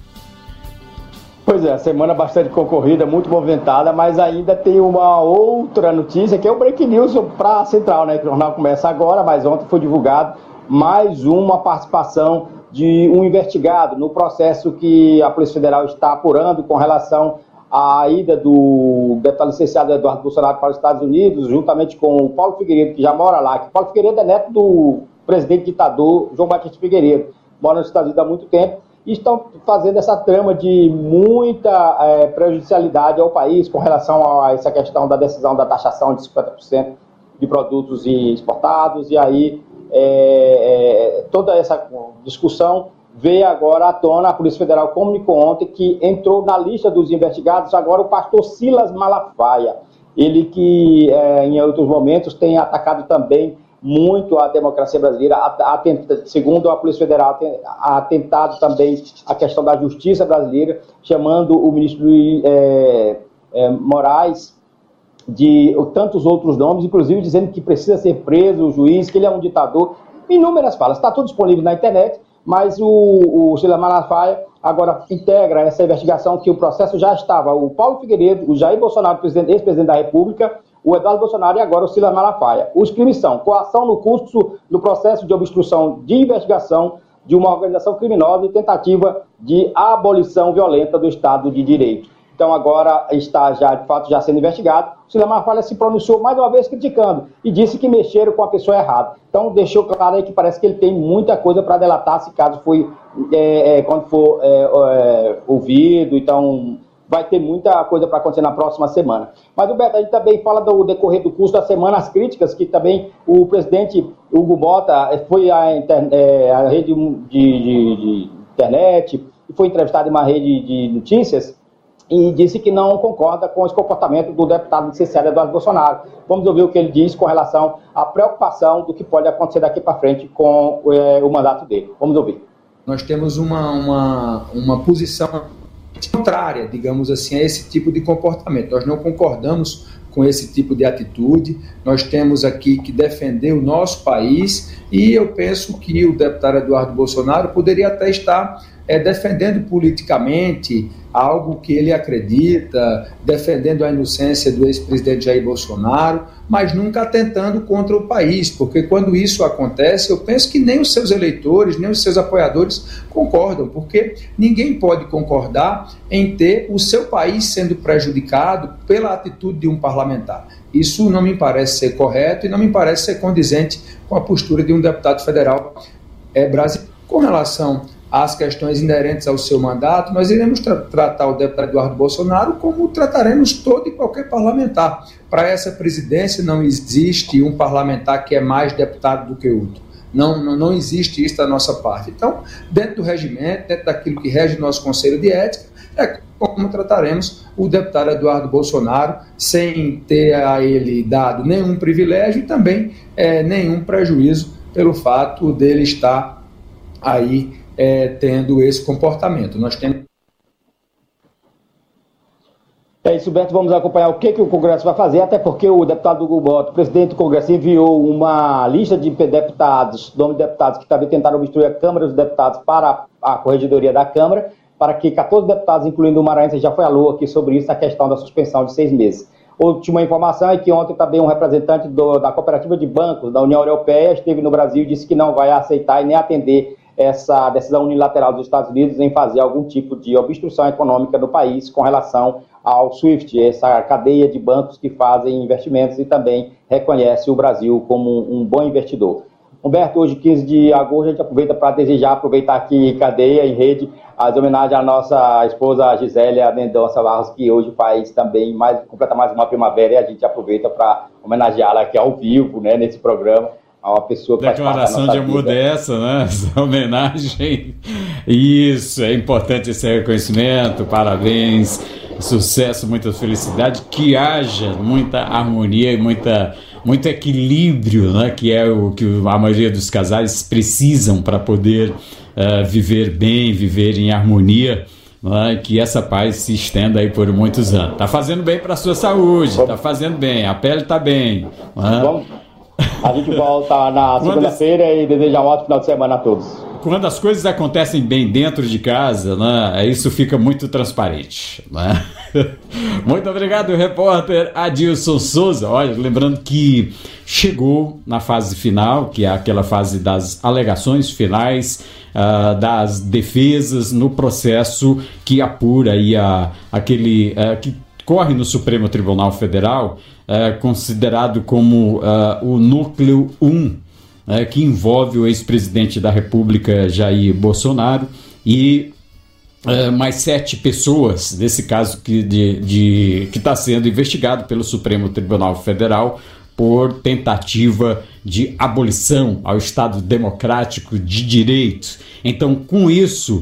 Pois é, semana bastante concorrida, muito movimentada, mas ainda tem uma outra notícia que é o Break News para a Central, né? Que o jornal começa agora, mas ontem foi divulgado mais uma participação de um investigado no processo que a Polícia Federal está apurando com relação à ida do deputado licenciado Eduardo Bolsonaro para os Estados Unidos, juntamente com o Paulo Figueiredo, que já mora lá. Que Paulo Figueiredo é neto do presidente ditador João Batista Figueiredo, mora nos Estados Unidos há muito tempo. E estão fazendo essa trama de muita prejudicialidade ao país com relação a essa questão da decisão da taxação de 50% de produtos exportados. E aí toda essa discussão veio agora à tona. A Polícia Federal comunicou ontem que entrou na lista dos investigados agora o pastor Silas Malafaia. Ele que em outros momentos tem atacado também muito a democracia brasileira, segundo a Polícia Federal, ha atentado também a questão da justiça brasileira, chamando o ministro Moraes, de tantos outros nomes, inclusive dizendo que precisa ser preso o juiz, que ele é um ditador, inúmeras falas. Está tudo disponível na internet, mas o Silas Malafaia agora integra essa investigação que o processo já estava. O Paulo Figueiredo, o Jair Bolsonaro, ex-presidente da República, o Eduardo Bolsonaro e agora o Silas Malafaia. Os crimes são coação no curso do processo de obstrução de investigação de uma organização criminosa e tentativa de abolição violenta do Estado de Direito. Então agora está de fato sendo investigado. O Silas Malafaia se pronunciou mais uma vez criticando e disse que mexeram com a pessoa errada. Então deixou claro aí que parece que ele tem muita coisa para delatar se caso quando for ouvido. Então vai ter muita coisa para acontecer na próxima semana. Mas, Roberto, a gente também fala do decorrer do curso da semana, as críticas que também o presidente Hugo Mota foi à rede de internet e foi entrevistado em uma rede de notícias e disse que não concorda com esse comportamento do deputado licenciado Eduardo Bolsonaro. Vamos ouvir o que ele diz com relação à preocupação do que pode acontecer daqui para frente com o mandato dele. Vamos ouvir. Nós temos uma posição contrária, digamos assim, a esse tipo de comportamento. Nós não concordamos com esse tipo de atitude. Nós temos aqui que defender o nosso país e eu penso que o deputado Eduardo Bolsonaro poderia até estar defendendo politicamente algo que ele acredita, defendendo a inocência do ex-presidente Jair Bolsonaro, mas nunca atentando contra o país, porque quando isso acontece, eu penso que nem os seus eleitores, nem os seus apoiadores concordam, porque ninguém pode concordar em ter o seu país sendo prejudicado pela atitude de um parlamentar. Isso não me parece ser correto e não me parece ser condizente com a postura de um deputado federal brasileiro. Com relação às questões inerentes ao seu mandato, nós iremos tratar o deputado Eduardo Bolsonaro como trataremos todo e qualquer parlamentar. Para essa presidência não existe um parlamentar que é mais deputado do que outro. Não existe isso da nossa parte. Então, dentro do regimento, dentro daquilo que rege o nosso Conselho de Ética, é como trataremos o deputado Eduardo Bolsonaro, sem ter a ele dado nenhum privilégio e também nenhum prejuízo pelo fato dele estar aí tendo esse comportamento. Nós temos... É isso, Beto, vamos acompanhar o que o Congresso vai fazer, até porque o deputado Hugo Mota, o presidente do Congresso, enviou uma lista de deputados, nomes de deputados que também tentaram obstruir a Câmara dos Deputados para a Corregedoria da Câmara, para que 14 deputados, incluindo o Maranhense, já foi à lua aqui sobre isso, a questão da suspensão de 6 meses. Última informação é que ontem também um representante da Cooperativa de Bancos da União Europeia esteve no Brasil e disse que não vai aceitar e nem atender essa decisão unilateral dos Estados Unidos em fazer algum tipo de obstrução econômica no país com relação ao SWIFT, essa cadeia de bancos que fazem investimentos e também reconhece o Brasil como um bom investidor. Humberto, hoje, 15 de agosto, a gente aproveita para aproveitar aqui cadeia em rede, as homenagens à nossa esposa Gisélia Mendonça Barros, que hoje faz também completa mais uma primavera, e a gente aproveita para homenageá-la aqui ao vivo, né, nesse programa. Uma pessoa que declaração de amor dessa, né? Essa homenagem. Isso, é importante esse reconhecimento, parabéns, sucesso, muita felicidade, que haja muita harmonia e muito equilíbrio, né? Que é o que a maioria dos casais precisam para poder viver bem, viver em harmonia. Que essa paz se estenda aí por muitos anos. Está fazendo bem para a sua saúde, está fazendo bem, a pele está bem. A gente volta na segunda-feira e deseja um ótimo final de semana a todos. Quando as coisas acontecem bem dentro de casa, né, isso fica muito transparente. Né? Muito obrigado, repórter Adilson Souza. Olha, lembrando que chegou na fase final, que é aquela fase das alegações finais, das defesas no processo que apura aí que corre no Supremo Tribunal Federal, considerado como o núcleo 1, que envolve o ex-presidente da República, Jair Bolsonaro, e mais 7 pessoas, nesse caso que está sendo investigado pelo Supremo Tribunal Federal por tentativa de abolição ao Estado Democrático de Direito. Então, com isso,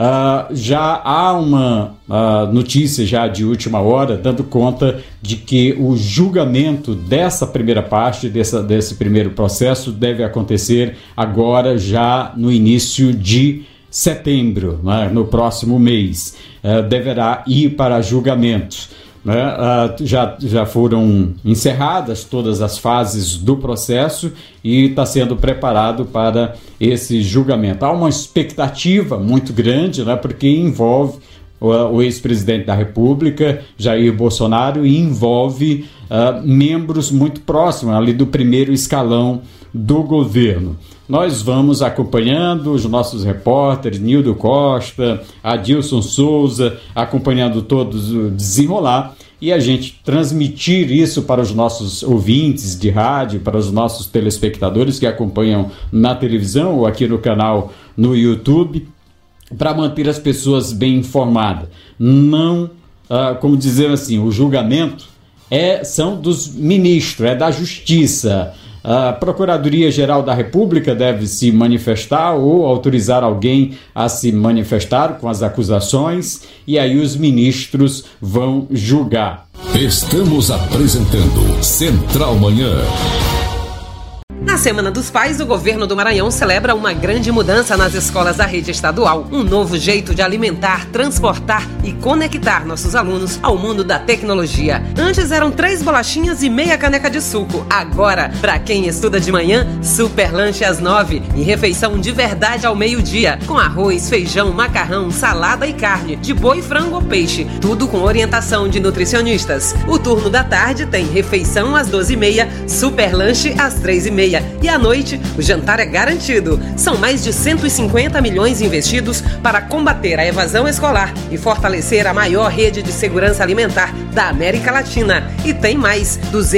já há uma notícia já de última hora dando conta de que o julgamento dessa primeira parte, desse primeiro processo, deve acontecer agora já no início de setembro, né, no próximo mês. Deverá ir para julgamento. né, já foram encerradas todas as fases do processo e está sendo preparado para esse julgamento. Há uma expectativa muito grande, né, porque envolve o ex-presidente da República, Jair Bolsonaro, e envolve membros muito próximos ali do primeiro escalão do governo. Nós vamos acompanhando os nossos repórteres, Nildo Costa, Adilson Souza, acompanhando todos o desenrolar e a gente transmitir isso para os nossos ouvintes de rádio, para os nossos telespectadores que acompanham na televisão ou aqui no canal no YouTube, para manter as pessoas bem informadas. Não, como dizer assim, o julgamento são dos ministros, é da Justiça. A Procuradoria-Geral da República deve se manifestar ou autorizar alguém a se manifestar com as acusações e aí os ministros vão julgar. Estamos apresentando Central Manhã. Na Semana dos Pais, o governo do Maranhão celebra uma grande mudança nas escolas da rede estadual. Um novo jeito de alimentar, transportar e conectar nossos alunos ao mundo da tecnologia. Antes eram 3 bolachinhas e meia caneca de suco. Agora, para quem estuda de manhã, super lanche às 9 e refeição de verdade ao meio-dia, com arroz, feijão, macarrão, salada e carne, de boi, frango ou peixe. Tudo com orientação de nutricionistas. O turno da tarde tem refeição às 12h30, super lanche às 3h30. E à noite, o jantar é garantido. São mais de 150 milhões investidos para combater a evasão escolar e fortalecer a maior rede de segurança alimentar da América Latina. E tem mais,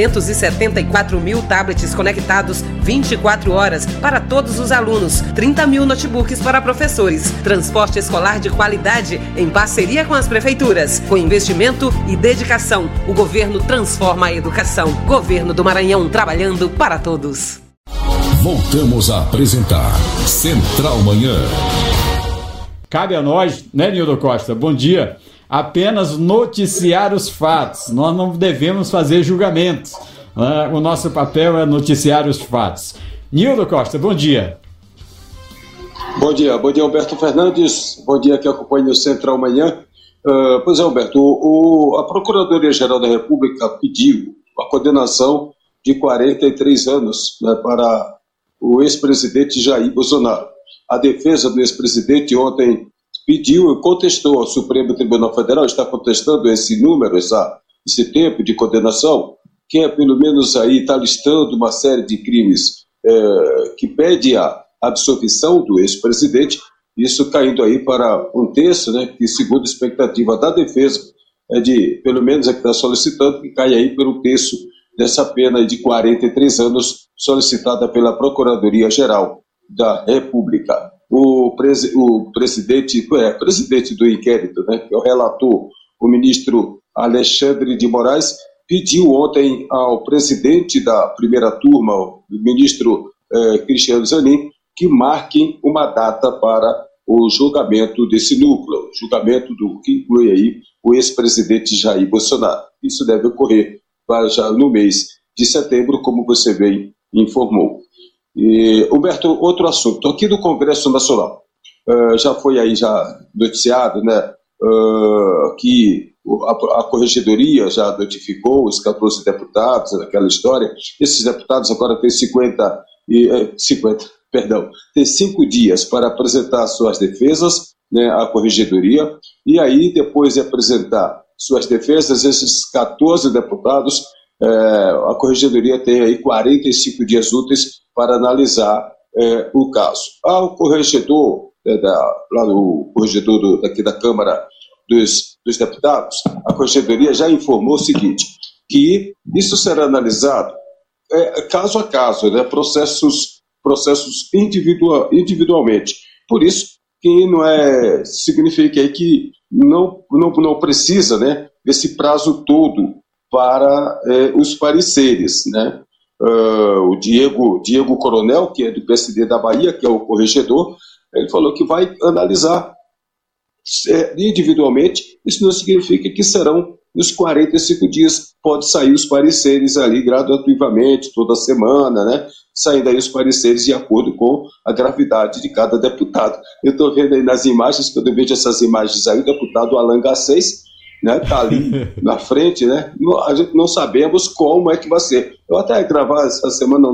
274 mil tablets conectados 24 horas para todos os alunos, 30 mil notebooks para professores, transporte escolar de qualidade em parceria com as prefeituras. Com investimento e dedicação, o governo transforma a educação. Governo do Maranhão, trabalhando para todos. Voltamos a apresentar Central Manhã. Cabe a nós, né, Nildo Costa? Bom dia. Apenas noticiar os fatos. Nós não devemos fazer julgamentos. O nosso papel é noticiar os fatos. Nildo Costa, bom dia. Bom dia, Alberto Fernandes. Bom dia que acompanha o Central Manhã. Pois é, Alberto, a Procuradoria-Geral da República pediu a condenação de 43 anos, né, para o ex-presidente Jair Bolsonaro. A defesa do ex-presidente ontem pediu e contestou ao Supremo Tribunal Federal, está contestando esse número, esse tempo de condenação, que é pelo menos aí está listando uma série de crimes que pede a absolvição do ex-presidente, isso caindo aí para um terço, né, que segundo a expectativa da defesa, é de, pelo menos é que está solicitando, que caia aí por um terço dessa pena de 43 anos solicitada pela Procuradoria-Geral da República. O presidente do inquérito, né, que é o relator, o ministro Alexandre de Moraes, pediu ontem ao presidente da primeira turma, o ministro Cristiano Zanin, que marquem uma data para o julgamento desse núcleo, julgamento que inclui aí o ex-presidente Jair Bolsonaro. Isso deve ocorrer já no mês de setembro, como você bem informou. Humberto, outro assunto, aqui do Congresso Nacional, já foi aí noticiado, né, que a Corregedoria já notificou os 14 deputados, aquela história. Esses deputados agora têm 5 dias para apresentar suas defesas, né, à Corregedoria, e aí depois de apresentar suas defesas, esses 14 deputados, a Corregedoria tem aí 45 dias úteis para analisar o caso. O corregedor, o corregedor daqui da Câmara dos Deputados, a Corregedoria já informou o seguinte, que isso será analisado caso a caso, né, processos individualmente. Por isso que não significa aí que não precisa, né, desse prazo todo para os pareceres, né? O Diego Coronel, que é do PSD da Bahia, que é o corregedor, ele falou que vai analisar individualmente. Isso não significa que serão nos 45 dias, pode sair os pareceres ali gradativamente, toda semana, né? Saindo aí os pareceres de acordo com a gravidade de cada deputado. Eu estou vendo aí nas imagens, quando eu vejo essas imagens aí, o deputado Alan Garcês, né? Está ali na frente, né? A gente não sabemos como é que vai ser. Eu até gravar essa semana,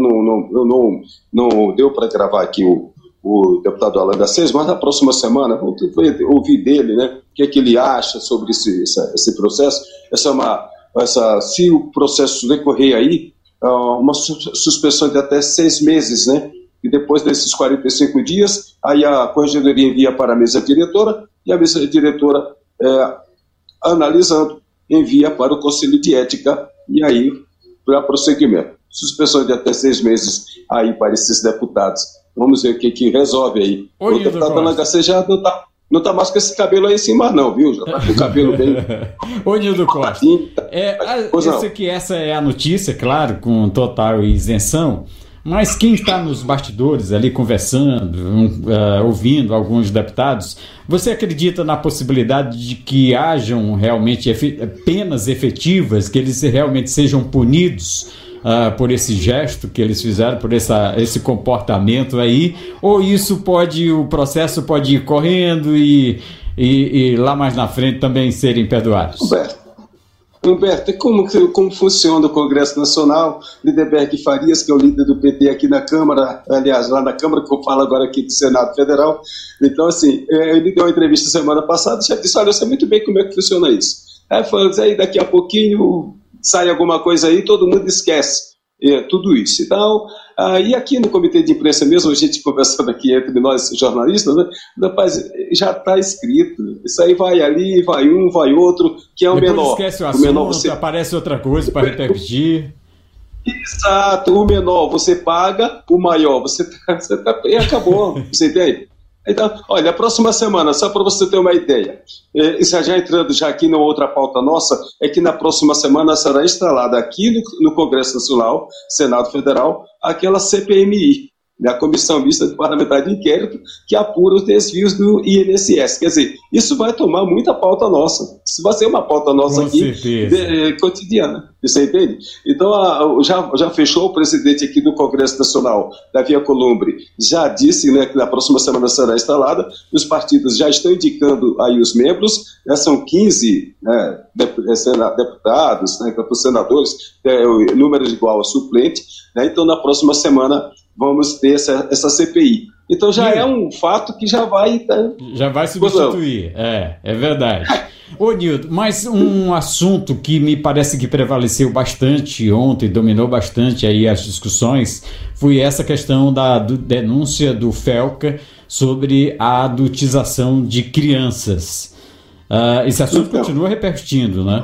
não deu para gravar aqui o deputado Alain Garcês, mas na próxima semana vamos ouvir dele, né? O que é que ele acha sobre esse processo. Se o processo decorrer aí, uma suspensão de até 6 meses, né? E depois desses 45 dias, aí a corregedoria envia para a mesa diretora, e a mesa diretora, analisando, envia para o Conselho de Ética, e aí para prosseguimento. Suspensão de até 6 meses aí para esses deputados. Vamos ver o que resolve aí. O deputado Alain Garcês já não está mais com esse cabelo aí em cima, não, viu? Já está com o cabelo bem... Ô, Nildo Costa, essa é a notícia, claro, com total isenção, mas quem está nos bastidores ali conversando, ouvindo alguns deputados, você acredita na possibilidade de que hajam realmente penas efetivas, que eles realmente sejam punidos por esse gesto que eles fizeram, por esse comportamento aí, ou o processo pode ir correndo e lá mais na frente também serem perdoados? Humberto, como funciona o Congresso Nacional? Lindenberg Farias, que é o líder do PT aqui na Câmara, aliás, lá na Câmara, que eu falo agora aqui do Senado Federal. Então, assim, ele deu uma entrevista semana passada e já disse, olha, eu sei muito bem como é que funciona isso. Falou, aí daqui a pouquinho sai alguma coisa aí, todo mundo esquece tudo isso. Então, e aqui no comitê de imprensa mesmo, a gente conversando aqui entre nós jornalistas, né, rapaz, já está escrito, isso aí vai ali, vai um, vai outro, que é o depois menor. Esquece o assunto, aparece outra coisa para repercutir. Exato, o menor você paga, o maior e acabou, você entende? Então, olha, a próxima semana, só para você ter uma ideia, já entrando aqui numa outra pauta nossa, é que na próxima semana será instalada aqui no Congresso Nacional, Senado Federal, aquela CPMI, a Comissão Mista Parlamentar de Inquérito, que apura os desvios do INSS. Quer dizer, isso vai tomar muita pauta nossa. Isso vai ser uma pauta nossa aqui cotidiana. Você entende? Então, já fechou o presidente aqui do Congresso Nacional, Davi Alcolumbre, já disse, né, que na próxima semana será instalada. Os partidos já estão indicando aí os membros, né, são 15 deputados, né, senadores, número igual ao suplente. Né, então, na próxima semana vamos ter essa CPI. Então já é um fato que já vai... Já vai substituir, é verdade. Ô Nildo, mas um assunto que me parece que prevaleceu bastante ontem, dominou bastante aí as discussões, foi essa questão da denúncia do FELCA sobre a adultização de crianças. Esse assunto continua repercutindo, né?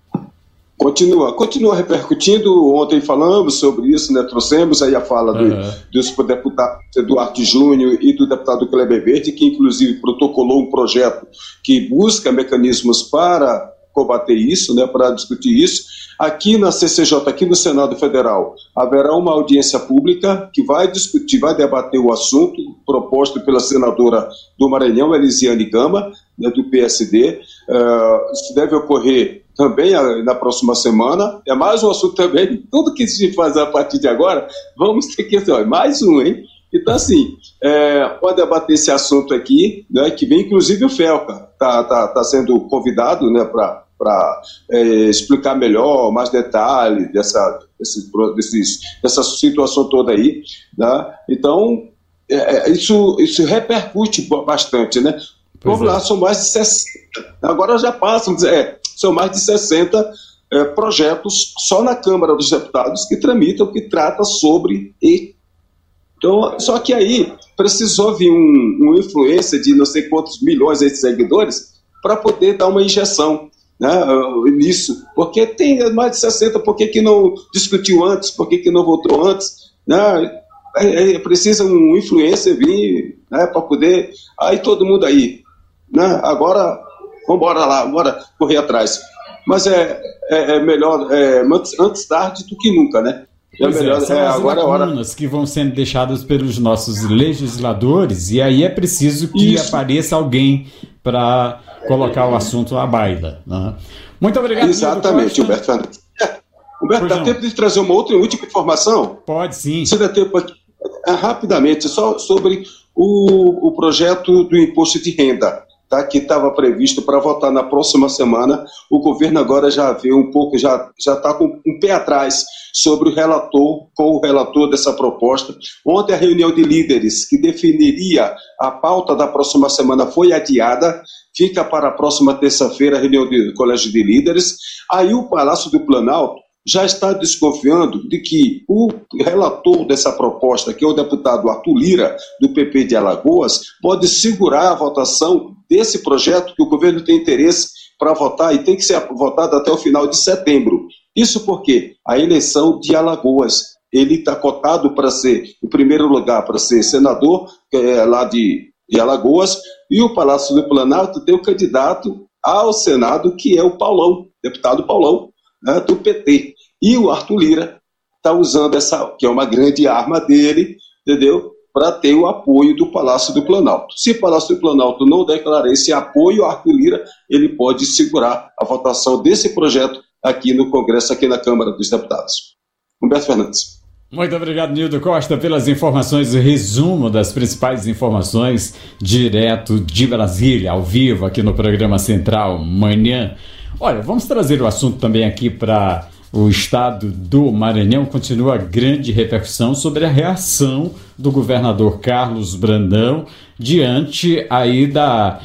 Continua repercutindo. Ontem falamos sobre isso, né? Trouxemos aí a fala dos deputados Eduardo Júnior e do deputado Kleber Verde, que inclusive protocolou um projeto que busca mecanismos para combater isso, né? Para discutir isso. Aqui na CCJ, aqui no Senado Federal, haverá uma audiência pública que vai discutir, vai debater o assunto proposto pela senadora do Maranhão, Elisiane Gama, né, do PSD. Isso deve ocorrer também na próxima semana. É mais um assunto também. Tudo que se faz a partir de agora, vamos ter que... mais um, hein? Então, assim, pode debater esse assunto aqui, né, que vem inclusive o FELCA, tá sendo convidado, né, para explicar melhor, mais detalhes dessa situação toda aí. Né? Então, isso repercute bastante, né? Vamos lá, são mais de 60. Agora já passam, são mais de 60 projetos só na Câmara dos Deputados que tramitam, que trata sobre... Então, só que aí precisou vir uma influência de não sei quantos milhões de seguidores para poder dar uma injeção, né, nisso. Porque tem mais de 60, por que não discutiu antes, por que não votou antes? Né? Precisa uma influência vir, né, para poder... Aí todo mundo aí, né? Agora, vamos lá, bora correr atrás. Mas é melhor antes tarde do que nunca, né? São as lacunas que vão sendo deixadas pelos nossos legisladores, e aí é preciso que apareça alguém para colocar o assunto à baila. Né? Muito obrigado. Exatamente, Humberto Fernandes. Humberto, dá tempo de trazer uma outra última informação? Pode sim. Se dá tempo aqui, rapidamente, só sobre o projeto do imposto de renda. tá, que estava previsto para votar na próxima semana. O governo agora já vê um pouco, já está com um pé atrás sobre o relator dessa proposta. Ontem a reunião de líderes que definiria a pauta da próxima semana foi adiada, fica para a próxima terça-feira a reunião do Colégio de Líderes. Aí o Palácio do Planalto já está desconfiando de que o relator dessa proposta, que é o deputado Arthur Lira, do PP de Alagoas, pode segurar a votação desse projeto que o governo tem interesse para votar e tem que ser votado até o final de setembro. Isso porque a eleição de Alagoas, ele está cotado para ser, em primeiro lugar, para ser senador lá de Alagoas, e o Palácio do Planalto tem o candidato ao Senado, que é o Paulão, deputado Paulão, né, do PT. E o Arthur Lira está usando essa, que é uma grande arma dele, entendeu? Para ter o apoio do Palácio do Planalto. Se o Palácio do Planalto não declarar esse apoio ao Arthur Lira, ele pode segurar a votação desse projeto aqui no Congresso, aqui na Câmara dos Deputados. Humberto Fernandes. Muito obrigado, Nildo Costa, pelas informações e resumo das principais informações direto de Brasília, ao vivo, aqui no programa Central Manhã. Olha, vamos trazer o assunto também aqui para o estado do Maranhão. Continua a grande repercussão sobre a reação do governador Carlos Brandão diante aí das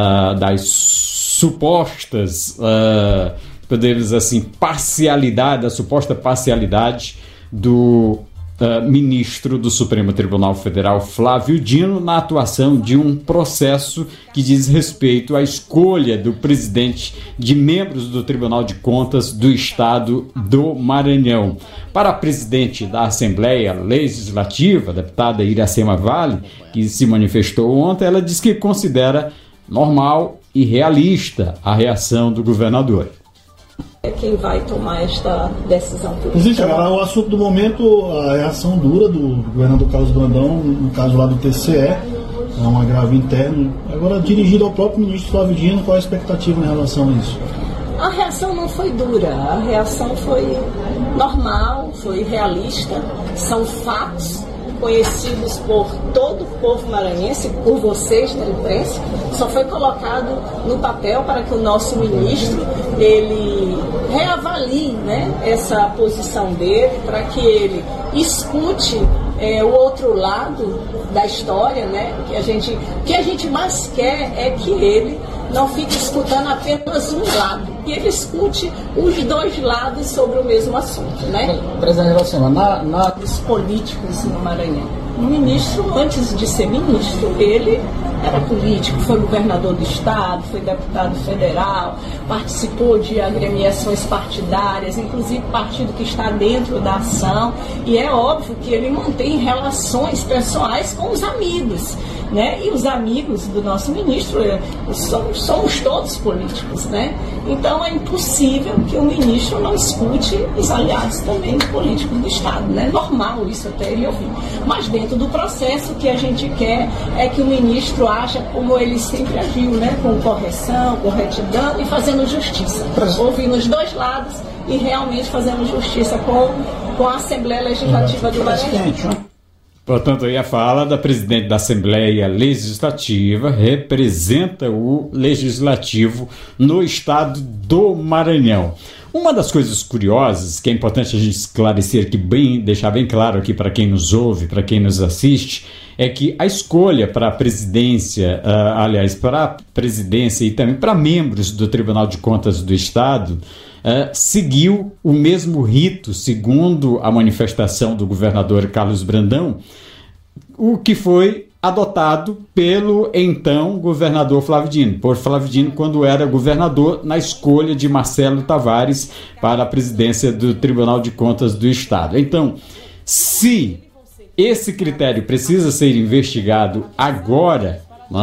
supostas, podemos assim, parcialidade, a suposta parcialidade do ministro do Supremo Tribunal Federal, Flávio Dino, na atuação de um processo que diz respeito à escolha do presidente de membros do Tribunal de Contas do Estado do Maranhão. Para a presidente da Assembleia Legislativa, a deputada Iracema Vale, que se manifestou ontem, ela disse que considera normal e realista a reação do governador. É quem vai tomar esta decisão política. Presidente, o assunto do momento, a reação dura do governador Carlos Brandão, no caso lá do TCE, é um agravo interno. Agora, dirigido ao próprio ministro Flávio Dino, qual a expectativa em relação a isso? A reação não foi dura, a reação foi normal, foi realista, são fatos conhecidos por todo o povo maranhense, por vocês da imprensa, só foi colocado no papel para que o nosso ministro ele reavalie, né, essa posição dele, para que ele escute o outro lado da história, né, que a gente mais quer é que ele não fique escutando apenas um lado, que ele escute os dois lados sobre o mesmo assunto, né? Presidente Iracema, dos políticos no Maranhão. O ministro, antes de ser ministro, ele era político, foi governador do estado, foi deputado federal, participou de agremiações partidárias, inclusive partido que está dentro da ação, e é óbvio que ele mantém relações pessoais com os amigos, né? E os amigos do nosso ministro somos todos políticos, né? Então é impossível que o ministro não escute os aliados também políticos do estado, né? Normal isso até ele ouvir. Mas dentro do processo, o que a gente quer é que o ministro haja como ele sempre agiu, né? Com correção, com retidão e fazendo justiça. Ouvindo os dois lados e realmente fazendo justiça com a Assembleia Legislativa do Maranhão. Portanto, aí a fala da presidente da Assembleia Legislativa representa o Legislativo no estado do Maranhão. Uma das coisas curiosas, que é importante a gente esclarecer aqui, deixar bem claro aqui para quem nos ouve, para quem nos assiste, é que a escolha para a presidência, para a presidência e também para membros do Tribunal de Contas do Estado, seguiu o mesmo rito, segundo a manifestação do governador Carlos Brandão, o que foi adotado pelo então governador Flávio Dino, por Flávio Dino quando era governador, na escolha de Marcelo Tavares para a presidência do Tribunal de Contas do Estado. Então, se esse critério precisa ser investigado agora,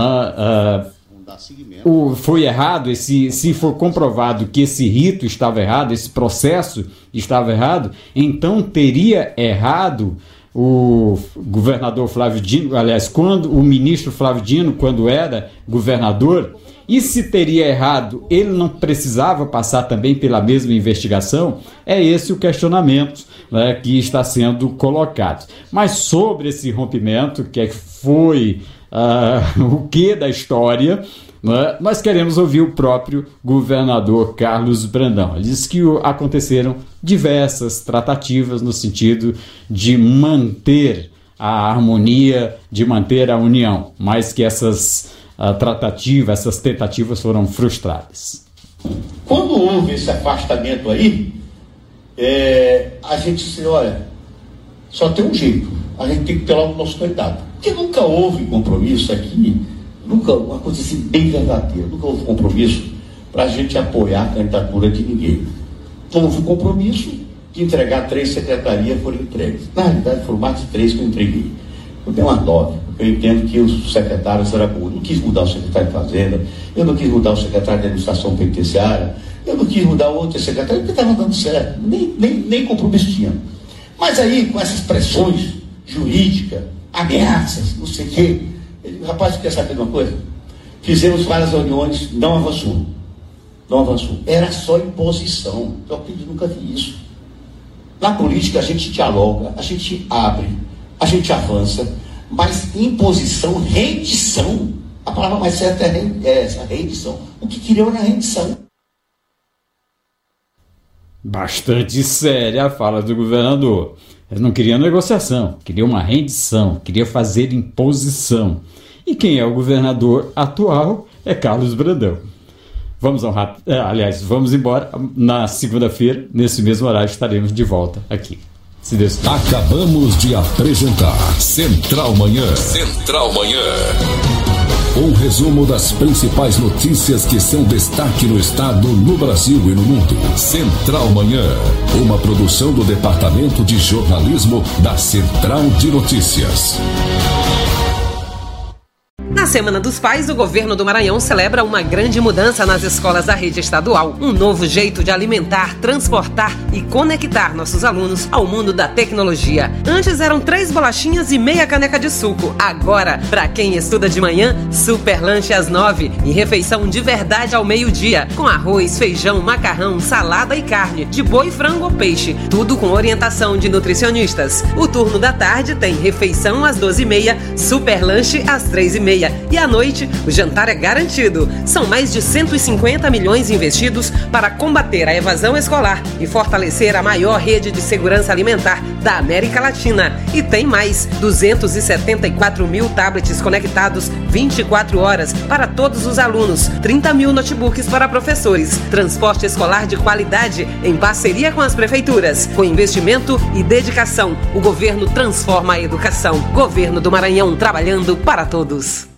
foi errado, se for comprovado que esse rito estava errado, esse processo estava errado, então teria errado o governador Flávio Dino, aliás, quando o ministro Flávio Dino, quando era governador, e se teria errado, ele não precisava passar também pela mesma investigação? É esse o questionamento, né, que está sendo colocado. Mas sobre esse rompimento, que foi o que da história, Nós queremos ouvir o próprio governador Carlos Brandão. Ele disse que aconteceram diversas tratativas no sentido de manter a harmonia, de manter a união, mas que essas essas tentativas foram frustradas. Quando houve esse afastamento aí, a gente disse, olha, só tem um jeito, a gente tem que ter logo o nosso candidato. Porque nunca houve compromisso aqui, nunca, uma coisa assim bem verdadeira, nunca houve compromisso para a gente apoiar a candidatura de ninguém. Então houve compromisso de entregar 3 secretarias, foram entregues. Na realidade foram mais de 3 que eu entreguei. Eu dei uma 9, porque eu entendo que os secretários eram bons. Eu não quis mudar o secretário de Fazenda, eu não quis mudar o secretário de Administração Penitenciária, eu não quis mudar outro secretário, porque estava dando certo, nem compromisso tinha. Mas aí, com essas pressões jurídicas, ameaças, não sei o quê, ele, rapaz, quer saber de uma coisa? Fizemos várias reuniões, não avançou. Não avançou. Era só imposição. Eu nunca vi isso. Na política a gente dialoga, a gente abre, a gente avança, mas imposição, rendição, a palavra mais certa é essa, rendição. O que queriam era rendição. Bastante séria a fala do governador. Eles não queriam negociação, queriam uma rendição, queriam fazer imposição. E quem é o governador atual é Carlos Brandão. Vamos embora. Na segunda-feira, nesse mesmo horário, estaremos de volta aqui. Se Deus quiser. Acabamos de apresentar Central Manhã. Central Manhã. Um resumo das principais notícias que são destaque no estado, no Brasil e no mundo. Central Manhã. Uma produção do Departamento de Jornalismo da Central de Notícias. Na Semana dos Pais, o governo do Maranhão celebra uma grande mudança nas escolas da rede estadual. Um novo jeito de alimentar, transportar e conectar nossos alunos ao mundo da tecnologia. Antes eram 3 bolachinhas e meia caneca de suco. Agora, para quem estuda de manhã, super lanche às 9 e refeição de verdade ao meio-dia, com arroz, feijão, macarrão, salada e carne, de boi, frango ou peixe. Tudo com orientação de nutricionistas. O turno da tarde tem refeição às 12h30, super lanche às 3h30. E à noite, o jantar é garantido. São mais de 150 milhões investidos para combater a evasão escolar e fortalecer a maior rede de segurança alimentar da América Latina. E tem mais, 274 mil tablets conectados 24 horas para todos os alunos, 30 mil notebooks para professores, transporte escolar de qualidade em parceria com as prefeituras. Com investimento e dedicação, o governo transforma a educação. Governo do Maranhão, trabalhando para todos.